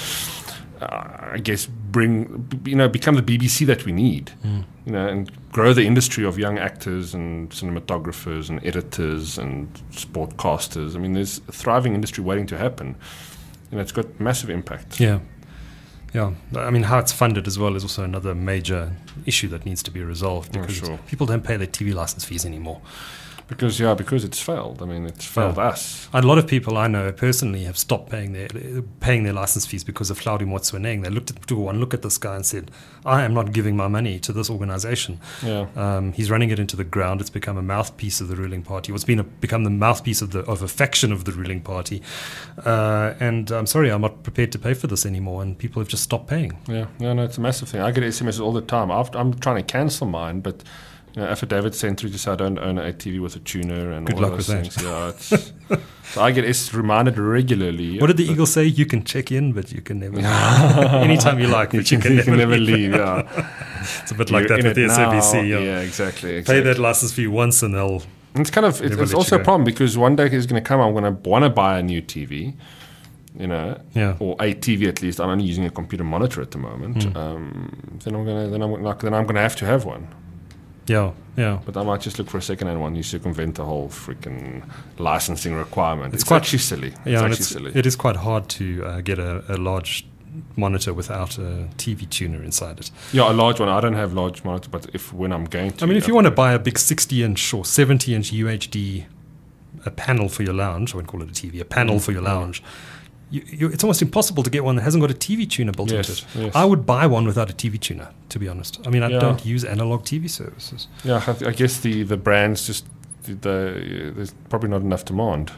uh, I guess bring you know become the B B C that we need, mm. you know, and grow the industry of young actors and cinematographers and editors and sportcasters. I mean, there's a thriving industry waiting to happen. You know, it's got massive impact. Yeah. Yeah, I mean, how it's funded as well is also another major issue that needs to be resolved, because oh, sure. people don't pay their T V license fees anymore. Because, yeah, because it's failed. I mean, it's failed yeah. us. And a lot of people I know personally have stopped paying their paying their license fees because of Claudio Motsoeneng. They looked at took one look at this guy and said, I am not giving my money to this organization. Yeah. Um, he's running it into the ground. It's become a mouthpiece of the ruling party. It's been a, become the mouthpiece of the of a faction of the ruling party. Uh, and I'm sorry, I'm not prepared to pay for this anymore. And people have just stopped paying. Yeah, no, no, it's a massive thing. I get S M Ses all the time. After, I'm trying to cancel mine, but You know, affidavit sent through to say I don't own a T V with a tuner and Good all luck those with things. that. Yeah, it's, so I get it's reminded regularly. What did the Eagle say? You can check in, but you can never. Anytime you like, but you can, you never, can never leave. leave. Yeah. It's a bit like You're that in with the it S A B C. now. Yeah, Yeah, exactly, Pay exactly. that license fee once, and they'll. And it's kind of it's, Never it's let also you a go. problem because one day is going to come. I'm going to want to buy a new T V, you know, Yeah. or a T V at least. I'm only using a computer monitor at the moment. Mm. Um, then I'm gonna then I'm like then I'm going to have to have one. Yeah, yeah. But I might just look for a second-hand one. You circumvent the whole freaking licensing requirement. It's, It's quite- actually silly. Yeah, it's and actually it's, silly. it is quite hard to uh, get a, a large monitor without a T V tuner inside it. Yeah, a large one. I don't have large monitor, but if when I'm going to, I mean, if I've you want to got- buy a big sixty-inch or seventy-inch U H D, a panel for your lounge, I wouldn't call it a T V, a panel Mm, for your mm. lounge, you, you, it's almost impossible to get one that hasn't got a T V tuner built Yes, into it. yes. I would buy one without a T V tuner, to be honest. I mean, I Yeah. don't use analog T V services. yeah, I, th- I guess the the brands just the, the there's probably not enough demand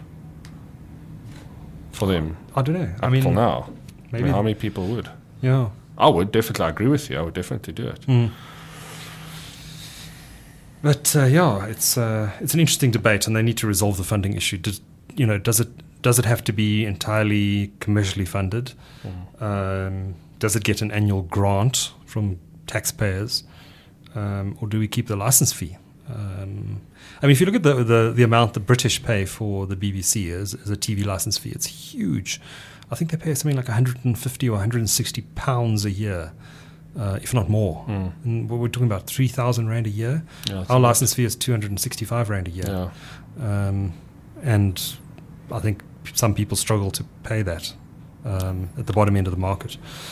for them. I don't know. Up I mean, till now, I maybe- mean, how many people would? Yeah. I would definitely. I agree with you. I would definitely do it. Mm. But uh, yeah, it's uh, it's an interesting debate, and they need to resolve the funding issue. Does you know does it does it have to be entirely commercially funded? Mm. Um, does it get an annual grant from taxpayers, um, or do we keep the license fee? Um, I mean, if you look at the, the the amount the British pay for the B B C as, as a T V license fee, it's huge. I think they pay something like one hundred fifty or one hundred sixty pounds a year. Uh, if not more. Mm. And we're talking about three thousand rand a year. Yeah, that's Our a lot. license fee is two hundred sixty-five rand a year. Yeah. Um, and I think some people struggle to pay that um, at the bottom end of the market.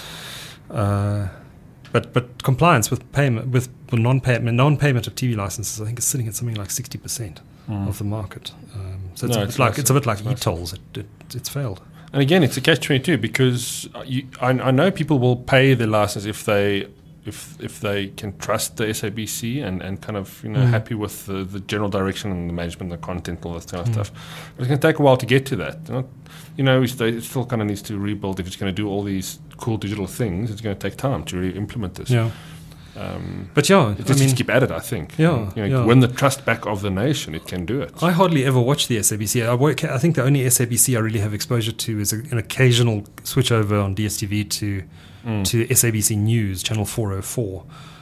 Uh, but but compliance with payment with non-payment non-payment of T V licenses, I think, is sitting at something like sixty percent Mm. of the market. Um, so it's, No, a it's bit like massive. it's a bit like It's massive. e-tolls. It, it, it's failed. And again, it's a catch twenty-two because you, I, I know people will pay the license if they if if they can trust the S A B C and, and kind of you know Mm. happy with the, the general direction and the management, the content, all that kind of Mm. stuff. But it's going to take a while to get to that. You know, you know it's- they- it still kind of needs to rebuild. If it's going to do all these cool digital things, it's going to take time to really implement this. Yeah. Um, But yeah, it I just mean- needs to keep at it. I think. Yeah, You know, yeah. Win the trust back of the nation. It can do it. I hardly ever watch the S A B C. I, work, I think the only S A B C I really have exposure to is a, an occasional switch over on D S T V to Mm. to S A B C News channel four oh four.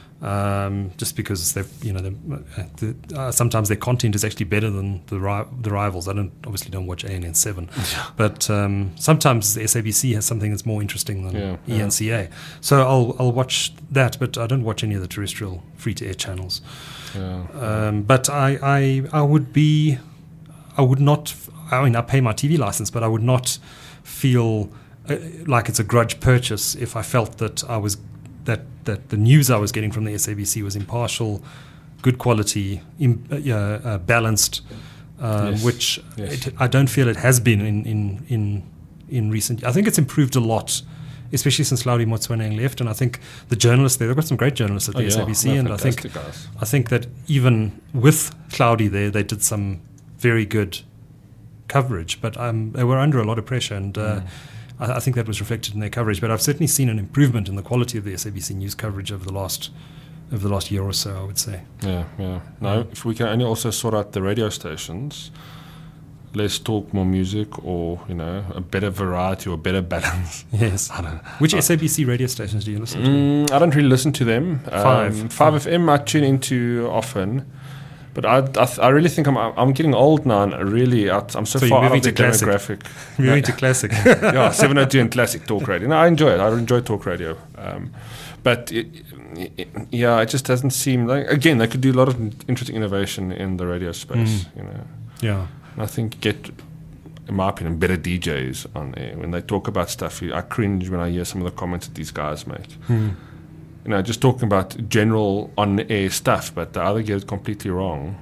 Um, just because they, you know, the, the, uh, sometimes their content is actually better than the ri- the rivals. I don't obviously don't watch A N N seven, but um, sometimes the S A B C has something that's more interesting than Yeah, E N C A. So I'll I'll watch that, but I don't watch any of the terrestrial free to air channels. Yeah. Um, but I, I I would be I would not I mean I pay my T V license, but I would not feel uh, like it's a grudge purchase if I felt that I was that that the news I was getting from the S A B C was impartial, good quality, im, uh, yeah, uh, balanced, um, Yes. which Yes. it, I don't feel it has been in in in in recent. I think it's improved a lot, especially since Laudi Motsoeneng left, and I think the journalists there, they've got some great journalists at Oh, the yeah. S A B C, No, and I think fantastic guys. I think that even with Cloudy there, they did some very good coverage, but um, they were under a lot of pressure, and uh, Mm. I, I think that was reflected in their coverage. But I've certainly seen an improvement in the quality of the S A B C news coverage over the last over the last year or so, I would say. Yeah, yeah. No, if we can only also sort out the radio stations, less talk, more music, or you know, a better variety or better balance. Yes. I don't. Which I- S A B C radio stations do you listen to? Mm, I don't really listen to them. Five. Um, Five F M I tune into often, but I, I, th- I really think I'm I'm getting old now. And really, out, I'm so, So you're far out moving of the to classic. demographic. Moving to classic. Yeah, seven oh two and classic talk radio. No, I enjoy it. I enjoy talk radio. Um, but it, it, yeah, it just doesn't seem like. Again, they could do a lot of interesting innovation in the radio space. Mm. You know. Yeah. And I think get, in my opinion, better D Js on air when they talk about stuff. I cringe when I hear some of the comments that these guys make. Hmm. You know, just talking about general on-air stuff, but they either get it completely wrong,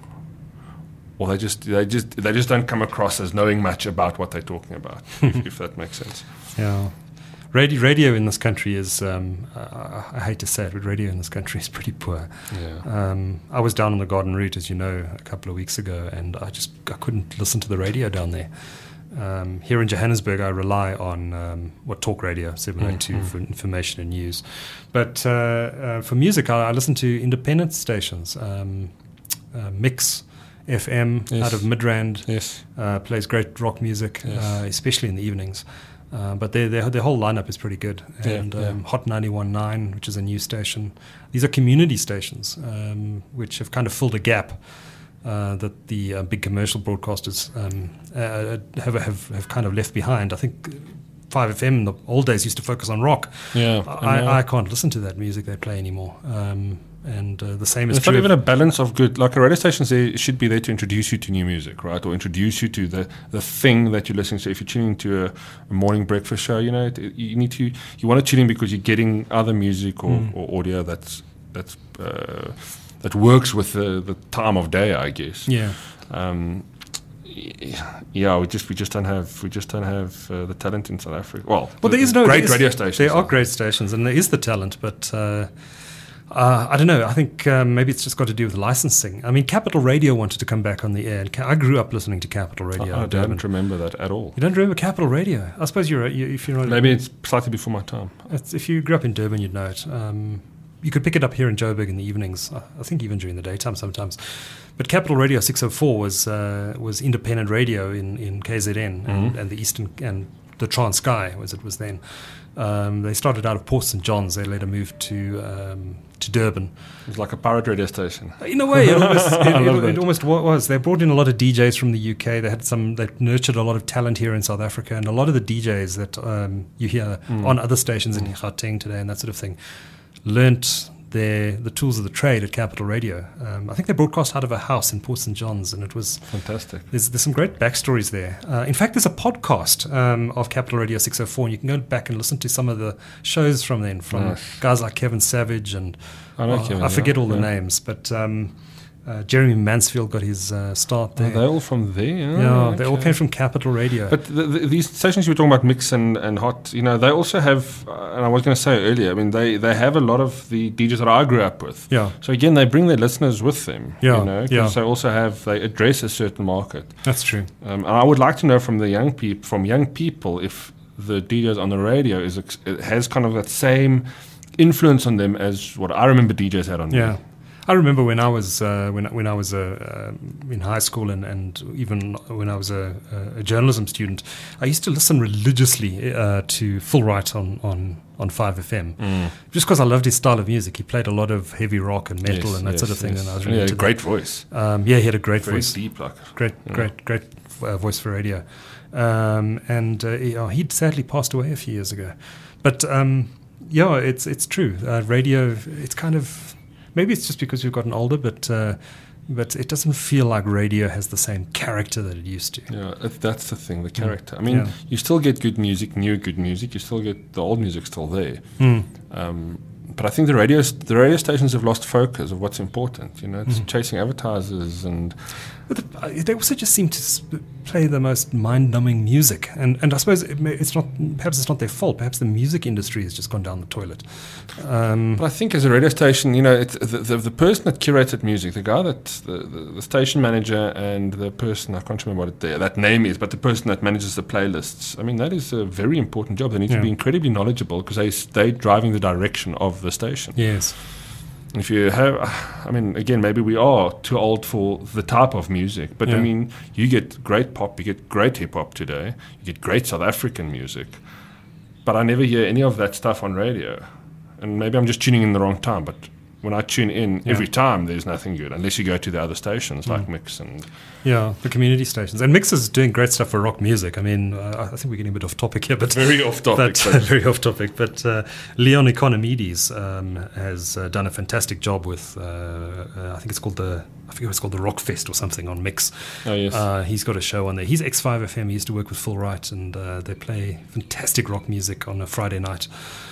or they just they just they just don't come across as knowing much about what they're talking about. if, if that makes sense. Yeah. Radio, radio in this country is, um, uh, I hate to say it, but radio in this country is pretty poor. Yeah. Um, I was down on the Garden Route, as you know, a couple of weeks ago, and I just I couldn't listen to the radio down there. Um, here in Johannesburg, I rely on um, what Talk Radio seven oh two Mm, mm. for information and news. But uh, uh, for music, I, I listen to independent stations. Um, uh, Mix F M yes. out of Midrand. Yes. Uh, plays great rock music, yes. uh, especially in the evenings. Uh, but their, their their whole lineup is pretty good. And yeah, yeah. Um, Hot ninety-one point nine, which is a new station. These are community stations, um, which have kind of filled a gap uh, that the uh, big commercial broadcasters um, uh, have, have have kind of left behind. I think five F M in the old days used to focus on rock. Yeah, I, I, I can't listen to that music they play anymore. Um, and uh, the same is it's true. not even a balance of good. Like a radio station say, should be there to introduce you to new music, right? Or introduce you to the, the thing that you're listening to. If you're tuning to a, a morning breakfast show, you know, it, you need to, you want to tune in because you're getting other music or, mm. or audio that's, that's, uh, that works with the, the time of day, I guess. Yeah. Um, yeah, we just we just don't have we just don't have uh, the talent in South Africa. Well, well, there is no great is, radio stations. There are great stations, and there is the talent, but uh, uh, I don't know. I think um, maybe it's just got to do with licensing. I mean, Capital Radio wanted to come back on the air, and ca- I grew up listening to Capital Radio. I, I don't remember that at all. You don't remember Capital Radio? I suppose you're you, if you're not maybe it's slightly before my time. It's, if you grew up in Durban, you'd know it. Um, you could pick it up here in Joburg in the evenings. I think even during the daytime sometimes. But Capital Radio six oh four was uh, was independent radio in, in K Z N mm-hmm. and, and the Eastern and the Transkei as it was then. Um, they started out of Port Saint John's. They later moved to um, to Durban. It was like a pirate radio station. In a way, it almost it, it, it almost was. They brought in a lot of D Js from the U K. They had some. They nurtured a lot of talent here in South Africa, and a lot of the D Js that um, you hear mm. on other stations mm. in Gauteng today and that sort of thing learnt their the tools of the trade at Capital Radio. Um, I think they broadcast out of a house in Port Saint John's, and it was fantastic. There's, there's some great backstories there. Uh, in fact, there's a podcast um, of Capital Radio six oh four, and you can go back and listen to some of the shows from then, from nice. guys like Kevin Savage and I, know uh, Kevin, I forget yeah. all the yeah. names, but um, uh, Jeremy Mansfield got his uh, start there. Are they all from there? Oh, yeah, okay. they all came from Capital Radio. But the, the, these stations you were talking about, Mix and, and Hot, you know, they also have, uh, and I was going to say earlier, I mean, they, they have a lot of the D Js that I grew up with. Yeah. So again, they bring their listeners with them. Yeah. You know, yeah. they also have, they address a certain market. That's true. Um, and I would like to know from the young people, from young people, if the D Js on the radio is it has kind of that same influence on them as what I remember D Js had on yeah. me. I remember when I was uh, when when I was uh, uh, in high school and, and even when I was a, a journalism student, I used to listen religiously uh, to Phil Wright on, on, on five F M, mm. just because I loved his style of music. He played a lot of heavy rock and metal yes, and that yes, sort of thing. Yes. And I was really really and he into had a great that. voice. Um, yeah, he had a great Very voice. deep, like great, yeah. great, great uh, voice for radio. Um, and uh, he, oh, he'd sadly passed away a few years ago. But um, yeah, it's it's true. Uh, radio, it's kind of. Maybe it's just because we've gotten older, but uh, but it doesn't feel like radio has the same character that it used to. Yeah, that's the thing, the character. Mm. I mean, yeah. you still get good music, new good music. You still get the old music still there. Mm. Um, but I think the radio the radio stations have lost focus of what's important. You know, it's Mm. chasing advertisers and. But the, they also just seem to sp- play the most mind-numbing music, and and I suppose it may, it's not. Perhaps it's not their fault. Perhaps the music industry has just gone down the toilet. Um, but I think as a radio station, you know, it's the, the the person that curated music, the guy that the, the, the station manager and the person I can't remember what it, that name is, but the person that manages the playlists. I mean, that is a very important job. They need yeah. to be incredibly knowledgeable because they they're driving the direction of the station. Yes. If you have, I mean, again, maybe we are too old for the type of music, but yeah. I mean, you get great pop, you get great hip hop today, you get great South African music, but I never hear any of that stuff on radio. And maybe I'm just tuning in the wrong time, but when I tune in yeah. every time, there's nothing good, unless you go to the other stations like mm. Mix and... Yeah, the community stations. And Mix is doing great stuff for rock music. I mean, uh, I think we're getting a bit off topic here. but Very off topic. But, uh, very off topic. But uh, Leon Economides um, has uh, done a fantastic job with, uh, uh, I think it's called the, I forget what it's called, the Rock Fest or something on Mix. Oh, yes. Uh, he's got a show on there. He's X five F M. He used to work with Phil Wright, and uh, they play fantastic rock music on a Friday night.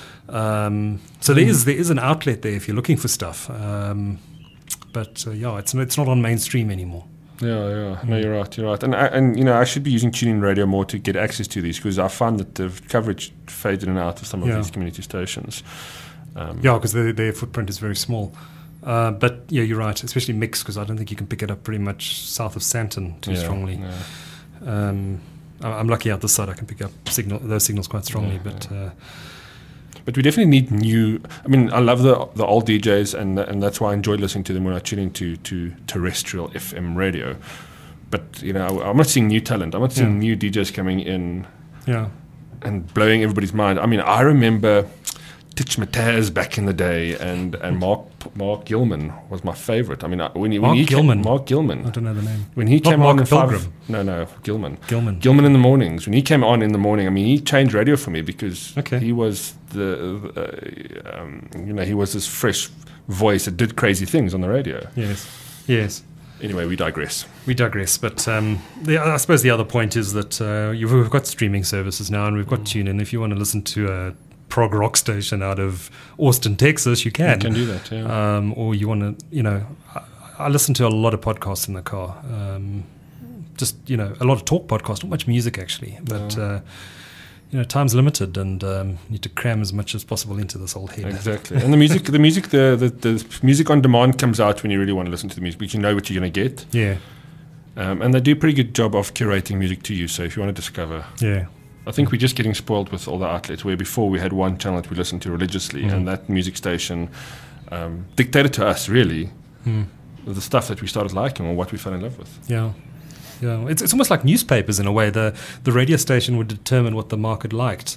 Um, so there is there is an outlet there if you're looking for stuff, um, but uh, yeah, it's it's not on mainstream anymore. Yeah, yeah, no, you're right, you're right, and I, and you know I should be using TuneIn Radio more to get access to these because I find that the coverage fades in and out of some of yeah. these community stations. Um, yeah, because their their footprint is very small. Uh, but yeah, you're right, especially Mix because I don't think you can pick it up pretty much south of Sandton too yeah, strongly. Yeah. Um, I'm lucky out this side I can pick up signal those signals quite strongly, yeah, but. Yeah. Uh, but we definitely need new. I mean, I love the the old D Js, and and that's why I enjoy listening to them when I tune into to terrestrial F M radio. But you know, I'm not seeing new talent. I'm not seeing Yeah. new D Js coming in. Yeah. And blowing everybody's mind. I mean, I remember Titch Mataz back in the day, and, and Mark Mark Gilman was my favorite. I mean, I, when, he, when Mark he Gilman. Came, Mark Gilman. I don't know the name. When he Not came Mark on in Pilgrim. five, no, no, Gilman. Gilman. Gilman in the mornings. When he came on in the morning, I mean, he changed radio for me because Okay. he was the, uh, um, you know, he was this fresh voice that did crazy things on the radio. Yes. Yes. Anyway, we digress. We digress, but um, the, I suppose the other point is that uh, you've, we've got streaming services now, and we've got TuneIn. If you want to listen to a prog rock station out of Austin, Texas, you can. You can do that, yeah. Um, or you want to, you know, I, I listen to a lot of podcasts in the car. Um, just, you know, a lot of talk podcasts, not much music actually, but, Yeah. uh, you know, time's limited, and um, you need to cram as much as possible into this old head. Exactly. And the music, the music, the, the the music on demand comes out when you really want to listen to the music, because you know what you're going to get. Yeah. Um, and they do a pretty good job of curating music to you. So if you want to discover, Yeah. I think we're just getting spoiled with all the outlets. Where before we had one channel that we listened to religiously, Mm. and that music station um, dictated to us really Mm. the stuff that we started liking or what we fell in love with. Yeah. Yeah, it's it's almost like newspapers in a way. The the radio station would determine what the market liked,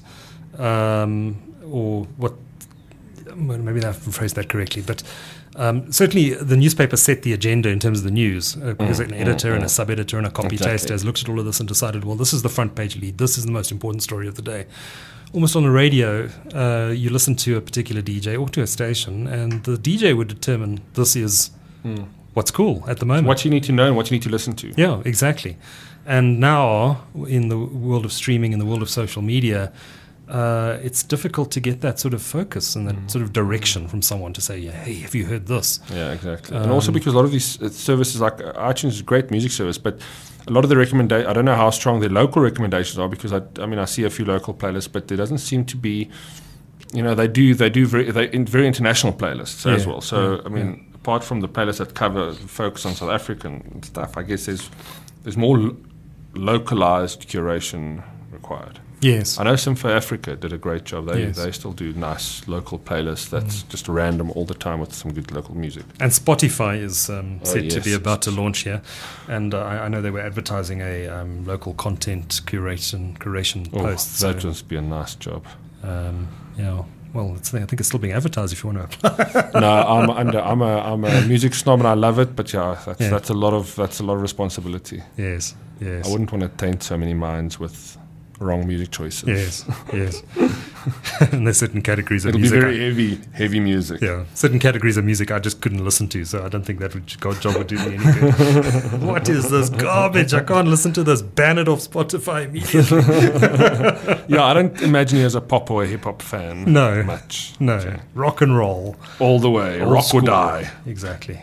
um, or what. Well, maybe I haven't phrased that correctly, but um, certainly the newspaper set the agenda in terms of the news, uh, because Mm, an editor mm, and a mm. sub-editor and a copy Exactly. taster has looked at all of this and decided, well, this is the front page lead. This is the most important story of the day. Almost on the radio, uh, you listen to a particular D J or to a station, and the D J would determine this is Mm. what's cool at the moment. What you need to know and what you need to listen to. Yeah, exactly. And now, in the world of streaming, in the world of social media, uh, it's difficult to get that sort of focus and that Mm. sort of direction from someone to say, yeah, hey, have you heard this? Yeah, exactly. Um, and also because a lot of these uh, services, like uh, iTunes is a great music service, but a lot of the recommendations, I don't know how strong their local recommendations are, because I, I mean, I see a few local playlists, but there doesn't seem to be, you know, they do, they do very, they in very international playlists as Yeah, well. So, yeah, I mean, apart from the playlists that cover, focus on South African stuff, I guess there's, there's more lo- localized curation required. Yes. I know Simfa Africa did a great job. They Yes. they still do nice local playlists that's Mm. just random all the time with some good local music. And Spotify is um, Oh, said to be yes. about to launch here. And uh, I, I know they were advertising a um, local content curation, curation Oh, post. that so, must be a nice job. um, yeah. Well, it's, I think it's still being advertised if you want to apply. no, I'm under. I'm a I'm a music snob and I love it, but yeah, that's Yeah. that's a lot of that's a lot of responsibility. Yes, yes. I wouldn't want to taint so many minds with wrong music choices. Yes, yes. And there's certain categories of It'll music. be very I- heavy, heavy music. Yeah, certain categories of music I just couldn't listen to, so I don't think that would, God job would do me any good. What is this garbage? I can't listen to this. Ban it off Spotify immediately. Yeah, I don't imagine you as a pop or a hip hop fan. No, much. No, Okay. rock and roll all the way, Old rock school. or die. Exactly.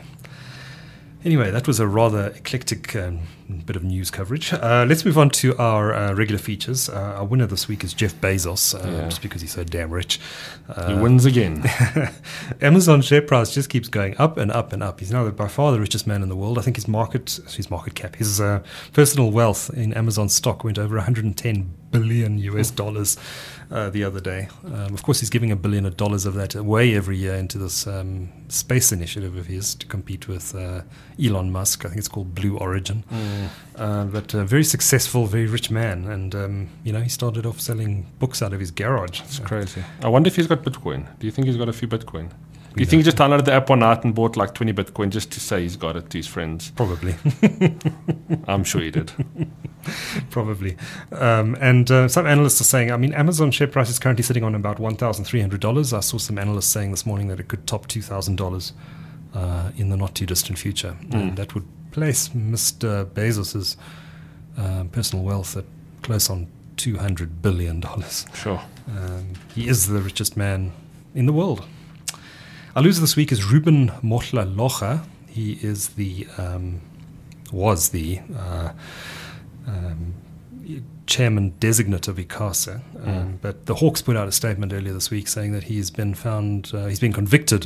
Anyway, that was a rather eclectic um, bit of news coverage. Uh, let's move on to our uh, regular features. Uh, our winner this week is Jeff Bezos, uh, Yeah. just because he's so damn rich. Uh, He wins again. Amazon share price just keeps going up and up and up. He's now by far the richest man in the world. I think his market, his market cap, his uh, personal wealth in Amazon stock went over one hundred ten billion U S dollars uh, the other day. Um, of course, he's giving a billion of dollars of that away every year into this um, space initiative of his to compete with uh, Elon Musk. I think it's called Blue Origin. Mm. Uh, but a very successful, very rich man. And, um, you know, he started off selling books out of his garage. It's crazy. I wonder if he's got Bitcoin. Do you think he's got a few Bitcoin? Do you think he just downloaded the app one night and bought like twenty Bitcoin just to say he's got it to his friends? Probably. I'm sure he did. Probably. Um, and uh, some analysts are saying, I mean, Amazon share price is currently sitting on about one thousand three hundred dollars. I saw some analysts saying this morning that it could top two thousand dollars uh, in the not too distant future. Mm. And that would place Mister Bezos's uh, personal wealth at close on two hundred billion dollars. Sure. Um, he is the richest man in the world. Our loser this week is Ruben Motlalocha. He is the, um, was the uh, um, chairman designate of ICASA. Um, Mm. But the Hawks put out a statement earlier this week saying that he's been found, uh, he's been convicted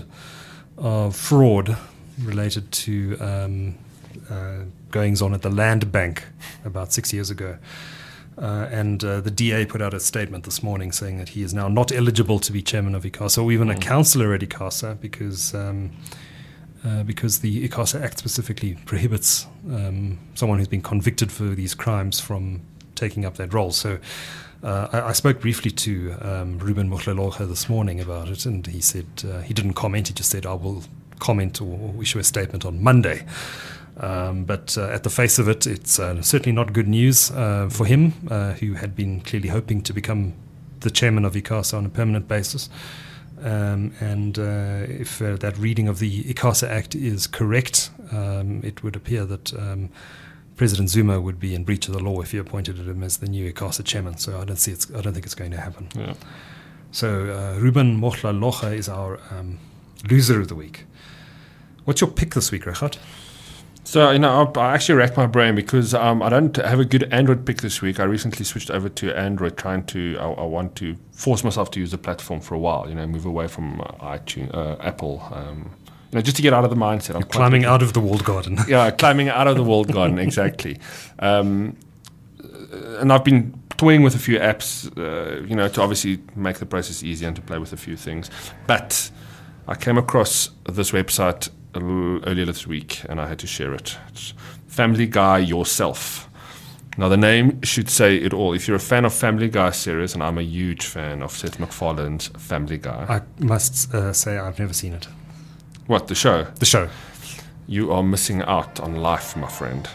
of fraud related to um, uh, goings on at the Land Bank about six years ago. Uh, and uh, the D A put out a statement this morning saying that he is now not eligible to be chairman of ICASA or even mm. a councillor at ICASA because um, uh, because the ICASA Act specifically prohibits um, someone who's been convicted for these crimes from taking up that role. So uh, I, I spoke briefly to um, Ruben Mohlalocha this morning about it, and he said uh, he didn't comment. He just said, I will comment or issue a statement on Monday. Um, but uh, at the face of it, it's uh, certainly not good news uh, for him, uh, who had been clearly hoping to become the chairman of ICASA on a permanent basis. Um, and uh, if uh, that reading of the ICASA Act is correct, um, it would appear that um, President Zuma would be in breach of the law if he appointed him as the new ICASA chairman. So I don't see it's, I don't think it's going to happen. Yeah. So uh, Ruben Mohlalocha is our um, loser of the week. What's your pick this week, Regardt? So, you know, I, I actually racked my brain because um, I don't have a good Android pick this week. I recently switched over to Android, trying to, I, I want to force myself to use the platform for a while, you know, move away from uh, iTunes, uh, Apple, um, you know, just to get out of the mindset. You're climbing looking, out of the walled garden. Yeah, climbing out of the walled garden, exactly. Um, and I've been toying with a few apps, uh, you know, to obviously make the process easier and to play with a few things. But I came across this website earlier this week, and I had to share it. It's Family Guy Yourself. Now, the name should say it all. If you're a fan of Family Guy series, and I'm a huge fan of Seth MacFarlane's Family Guy. I must uh, say I've never seen it. What, the show? The show. You are missing out on life, my friend.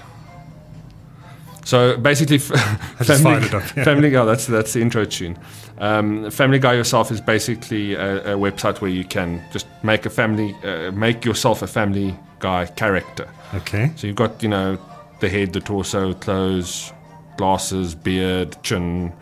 So basically, f- Family, it up, yeah. Family Guy, that's, that's the intro tune. Um, Family Guy Yourself is basically a, a website where you can just make a family, uh, make yourself a Family Guy character. Okay. So you've got, you know, the head, the torso, clothes, glasses, beard, chin.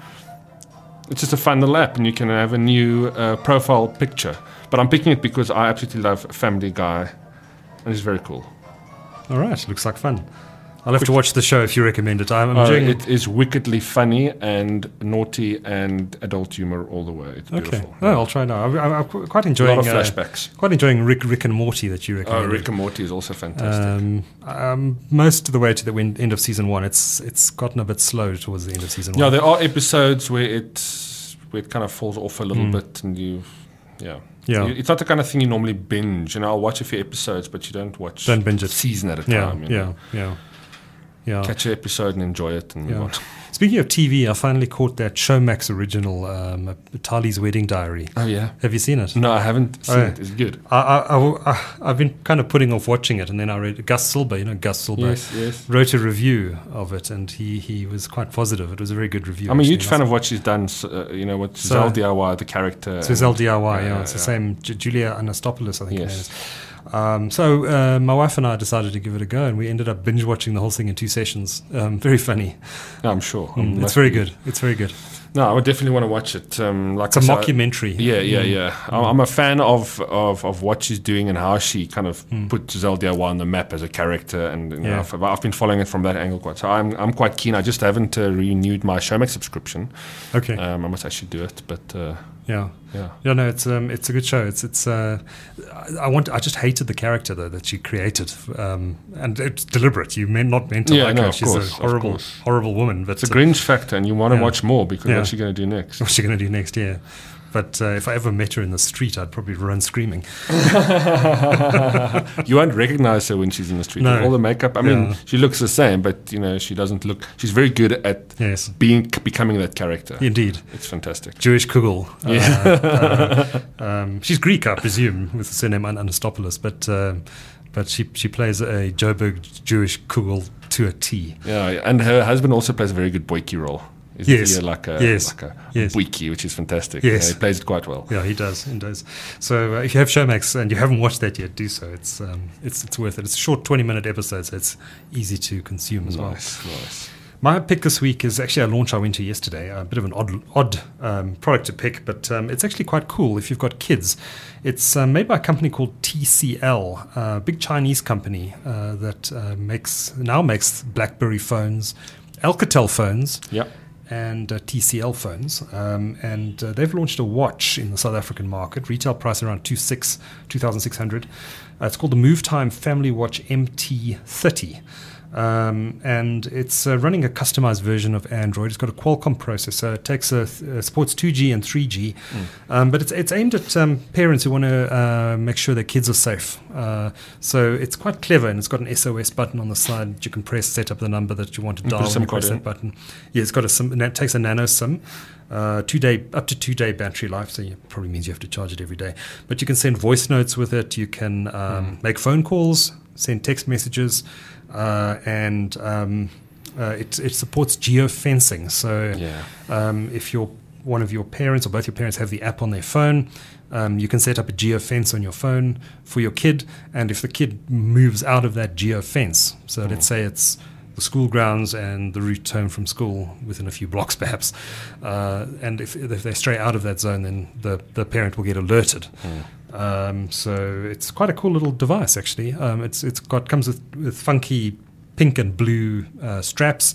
It's just a fun little app, and you can have a new uh, profile picture. But I'm picking it because I absolutely love Family Guy, and it's very cool. All right, looks like fun. I'll have to watch the show if you recommend it. I'm uh, enjoying it. It is wickedly funny and naughty and adult humor all the way. It's okay. beautiful. Oh, I'll try now. I'm, I'm quite enjoying a lot of uh, flashbacks. Quite enjoying Rick, Rick and Morty that you recommended. Oh, Rick and Morty is also fantastic. Um, um, most of the way to the win- end of season one, it's it's gotten a bit slow towards the end of season one. Yeah, there are episodes where it where it kind of falls off a little mm. bit, and you, yeah. Yeah. So it's not the kind of thing you normally binge. You know, I'll watch a few episodes, but you don't watch don't binge it. season at a yeah, time. You yeah, know? yeah. Yeah. Catch an episode and enjoy it. And yeah. Speaking of T V, I finally caught that Showmax original, um, Tali's Wedding Diary. Oh, yeah. Have you seen it? No, I haven't seen oh, it. It's good. I, I, I, I've been kind of putting off watching it, and then I read Gus Silber, you know, Gus Silber yes, yes. wrote a review of it, and he, he was quite positive. It was a very good review. I'm actually. a huge fan of what she's done, uh, you know, with so, Zell D I Y, the character. So Zell D I Y, uh, yeah. It's the yeah. same, J- Julia Anastopoulos, I think yes. her name is. Um, so uh, my wife and I decided to give it a go, and we ended up binge watching the whole thing in two sessions. Um, very funny. No, I'm sure. Mm, I'm it's very good. It's very good. No, I would definitely want to watch it. Um, like it's a mockumentary. Yeah, yeah, yeah. Mm. I'm a fan of, of, of what she's doing and how she kind of mm. put Zell D I Y on the map as a character, and you yeah. know, I've, I've been following it from that angle quite. So I'm I'm quite keen. I just haven't uh, renewed my Showmax subscription. Okay, um, I must actually do it, but. Uh, Yeah, yeah, yeah. No, it's um, it's a good show. It's it's. Uh, I want. I just hated the character though that she created, um, and it's deliberate. You meant not meant to yeah, like no, her. Of She's course, a horrible, of course. horrible woman. But it's a Grinch factor, and you want to yeah. watch more because yeah. what's she going to do next? What's she going to do next? Yeah. But uh, if I ever met her in the street, I'd probably run screaming. You won't recognize her when she's in the street. No. With all the makeup. I yeah. mean, she looks the same, but you know, she doesn't look. She's very good at yes. being becoming that character. Indeed, it's fantastic. Jewish kugel. Yeah. Uh, uh, um, she's Greek, I presume, with the surname Anastopoulos, but uh, but she she plays a Joburg Jewish kugel to a T. Yeah, and her husband also plays a very good boyki role. Isn't yes. he like a, yes. like a yes. boyki, which is fantastic. Yes. Yeah, he plays it quite well. Yeah, he does. He does. So uh, if you have Showmax and you haven't watched that yet, do so. It's um, it's it's worth it. It's a short twenty minute episode, so it's easy to consume as nice, well. Nice, nice. My pick this week is actually a launch I went to yesterday. A bit of an odd odd um, product to pick, but um, it's actually quite cool if you've got kids. It's uh, made by a company called T C L, a big Chinese company uh, that uh, makes now makes BlackBerry phones, Alcatel phones. Yep. And uh, T C L phones, um, and uh, they've launched a watch in the South African market, retail price around two thousand six hundred. Uh, it's called the Move Time Family Watch M T thirty. Um, and it's uh, running a customized version of Android. It's got a Qualcomm processor. It takes a, uh, supports two G and three G, mm. um, but it's it's aimed at um, parents who want to uh, make sure their kids are safe. Uh, so it's quite clever, and it's got an S O S button on the side that you can press, set up the number that you want to dial. And you press that button. Yeah, it's got a SIM. It takes a nano SIM. Uh, two day up to two day battery life, so it probably means you have to charge it every day. But you can send voice notes with it. You can um, mm. make phone calls, send text messages. Uh, and um, uh, it, it supports geofencing. So yeah. um, if you're one of your parents or both your parents have the app on their phone, um, you can set up a geofence on your phone for your kid. And if the kid moves out of that geofence, so mm. let's say it's the school grounds and the route home from school within a few blocks perhaps, uh, and if, if they stray out of that zone, then the, the parent will get alerted. Mm. Um, so it's quite a cool little device, actually. Um, it's it's got comes with, with funky pink and blue uh, straps,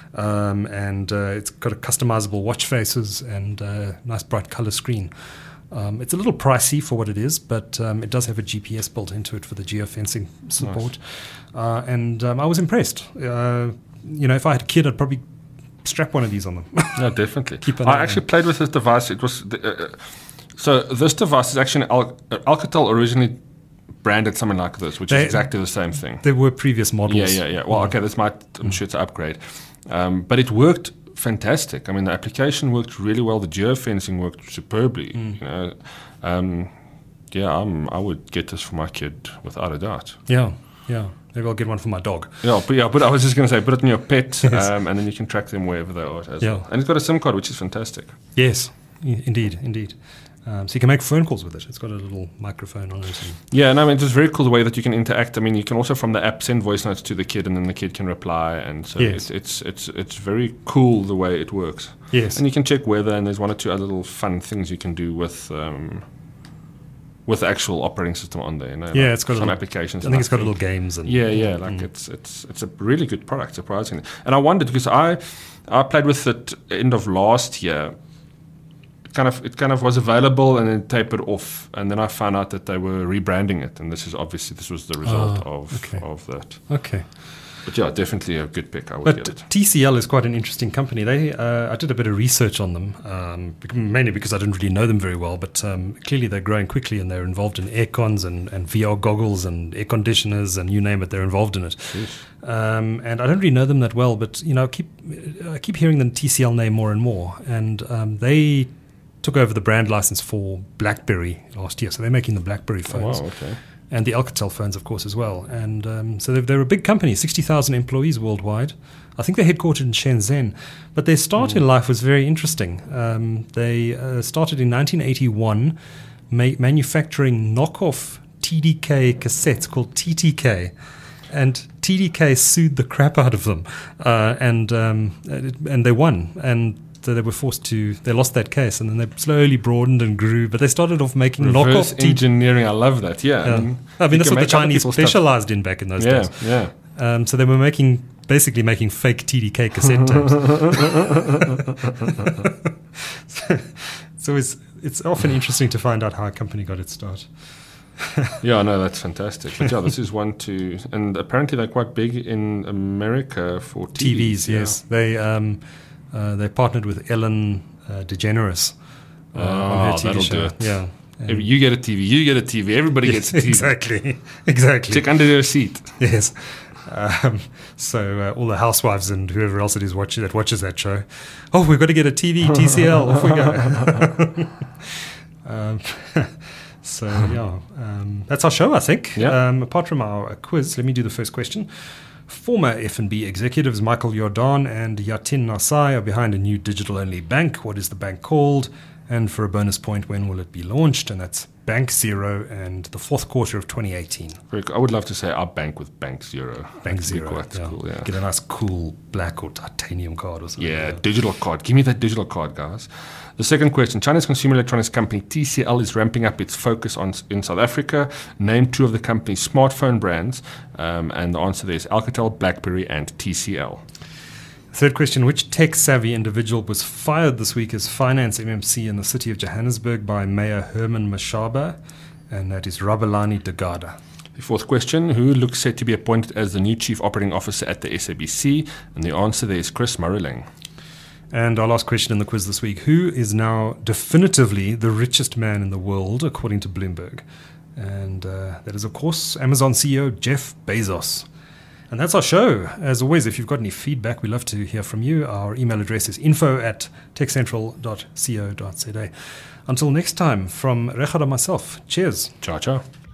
um, and uh, it's got a customizable watch faces and uh, nice bright color screen. Um, it's a little pricey for what it is, but um, it does have a G P S built into it for the geofencing support. Nice. Uh, and um, I was impressed. Uh, you know, if I had a kid, I'd probably strap one of these on them. No, definitely. Keep an I eye actually on. played with this device. It was the, uh, so this device is actually Al- Alcatel originally branded something like this, which they, is exactly the same thing. There were previous models. Yeah, yeah, yeah. Well, okay, this might I'm sure it's an upgrade, um, but it worked fantastic. I mean, the application worked really well. The geofencing worked superbly. Mm. You know, um, yeah, I'm, I would get this for my kid without a doubt. Yeah, yeah. Maybe I'll get one for my dog. Yeah, but yeah, but I was just going to say, put it in your pet, yes. um, and then you can track them wherever they are. As yeah. well. And it's got a SIM card, which is fantastic. Yes, I- indeed, indeed. Um, so you can make phone calls with it. It's got a little microphone on it. And yeah, and I mean, it's very cool the way that you can interact. I mean, you can also from the app send voice notes to the kid, and then the kid can reply. And so yes. it's, it's it's it's very cool the way it works. Yes, and you can check weather, and there's one or two other little fun things you can do with um, with the actual operating system on there. You know, yeah, like it's got some little, applications. I think it's got little games. And yeah, yeah, like mm. it's it's it's a really good product, surprisingly. And I wondered because I I played with it end of last year. Kind of, it kind of was available and then tapered off, and then I found out that they were rebranding it, and this is obviously this was the result oh, of okay. of that. Okay, but yeah, definitely a good pick. I would but get it. T C L is quite an interesting company. They, uh, I did a bit of research on them, um, mainly because I didn't really know them very well, but um, clearly they're growing quickly, and they're involved in aircons and, and V R goggles and air conditioners and you name it, they're involved in it. Um, and I don't really know them that well, but you know, I keep I keep hearing the T C L name more and more, and um, they took over the brand license for BlackBerry last year, so they're making the BlackBerry phones. Oh, wow, okay. And the Alcatel phones, of course, as well. And um, so they're, they're a big company, sixty thousand employees worldwide. I think they're headquartered in Shenzhen. But their start mm. in life was very interesting. Um, they uh, started in nineteen eighty-one ma- manufacturing knockoff T D K cassettes called T T K. And T D K sued the crap out of them. Uh, and um, and they won. And so they were forced to, they lost that case, and then they slowly broadened and grew. But they started off making reverse knockoff engineering. I love that. Yeah, yeah. I mean, I mean that's what the Chinese specialized stuff. in back in those yeah, days. Yeah, um, so they were making basically making fake T D K cassette tapes. so, so it's it's often interesting to find out how a company got its start. Yeah, no, that's fantastic. But yeah, this is one to, and apparently they're quite big in America for T Vs. T Vs, yes, yeah. they. Um, Uh, they partnered with Ellen uh, DeGeneres uh, oh, on her T V that'll show. do it. Yeah, if you get a T V, you get a T V. Everybody gets a T V. Exactly, exactly. Check under their seat. Yes. Um, so uh, all the housewives and whoever else it is watch, that watches that show, oh, we've got to get a T V, T C L, off we go. um, so yeah, um, that's our show, I think. Yeah. Um, apart from our uh, quiz, let me do the first question. Former F N B executives Michael Jordan and Yatin Nasai are behind a new digital-only bank. What is the bank called? And for a bonus point, when will it be launched? And that's Bank Zero and the fourth quarter of twenty eighteen. I would love to say our bank with Bank Zero. Bank Zero. Quite yeah. cool, yeah. Get a nice cool black or titanium card or something. Yeah, like that. digital card. Give me that digital card, guys. The second question. China's consumer electronics company T C L is ramping up its focus on in South Africa. Name two of the company's smartphone brands. Um, and the answer there is Alcatel, BlackBerry, and T C L. Third question. Which tech-savvy individual was fired this week as finance M M C in the city of Johannesburg by Mayor Herman Mashaba? And that is Rabelani Degada. The fourth question, who looks set to be appointed as the new Chief Operating Officer at the S A B C? And the answer there is Chris Murrelling. And our last question in the quiz this week, who is now definitively the richest man in the world, according to Bloomberg? And uh, that is, of course, Amazon C E O Jeff Bezos. And that's our show. As always, if you've got any feedback, we'd love to hear from you. Our email address is info at techcentral dot co dot za. Until next time, from Rechad and myself, cheers. Ciao, ciao.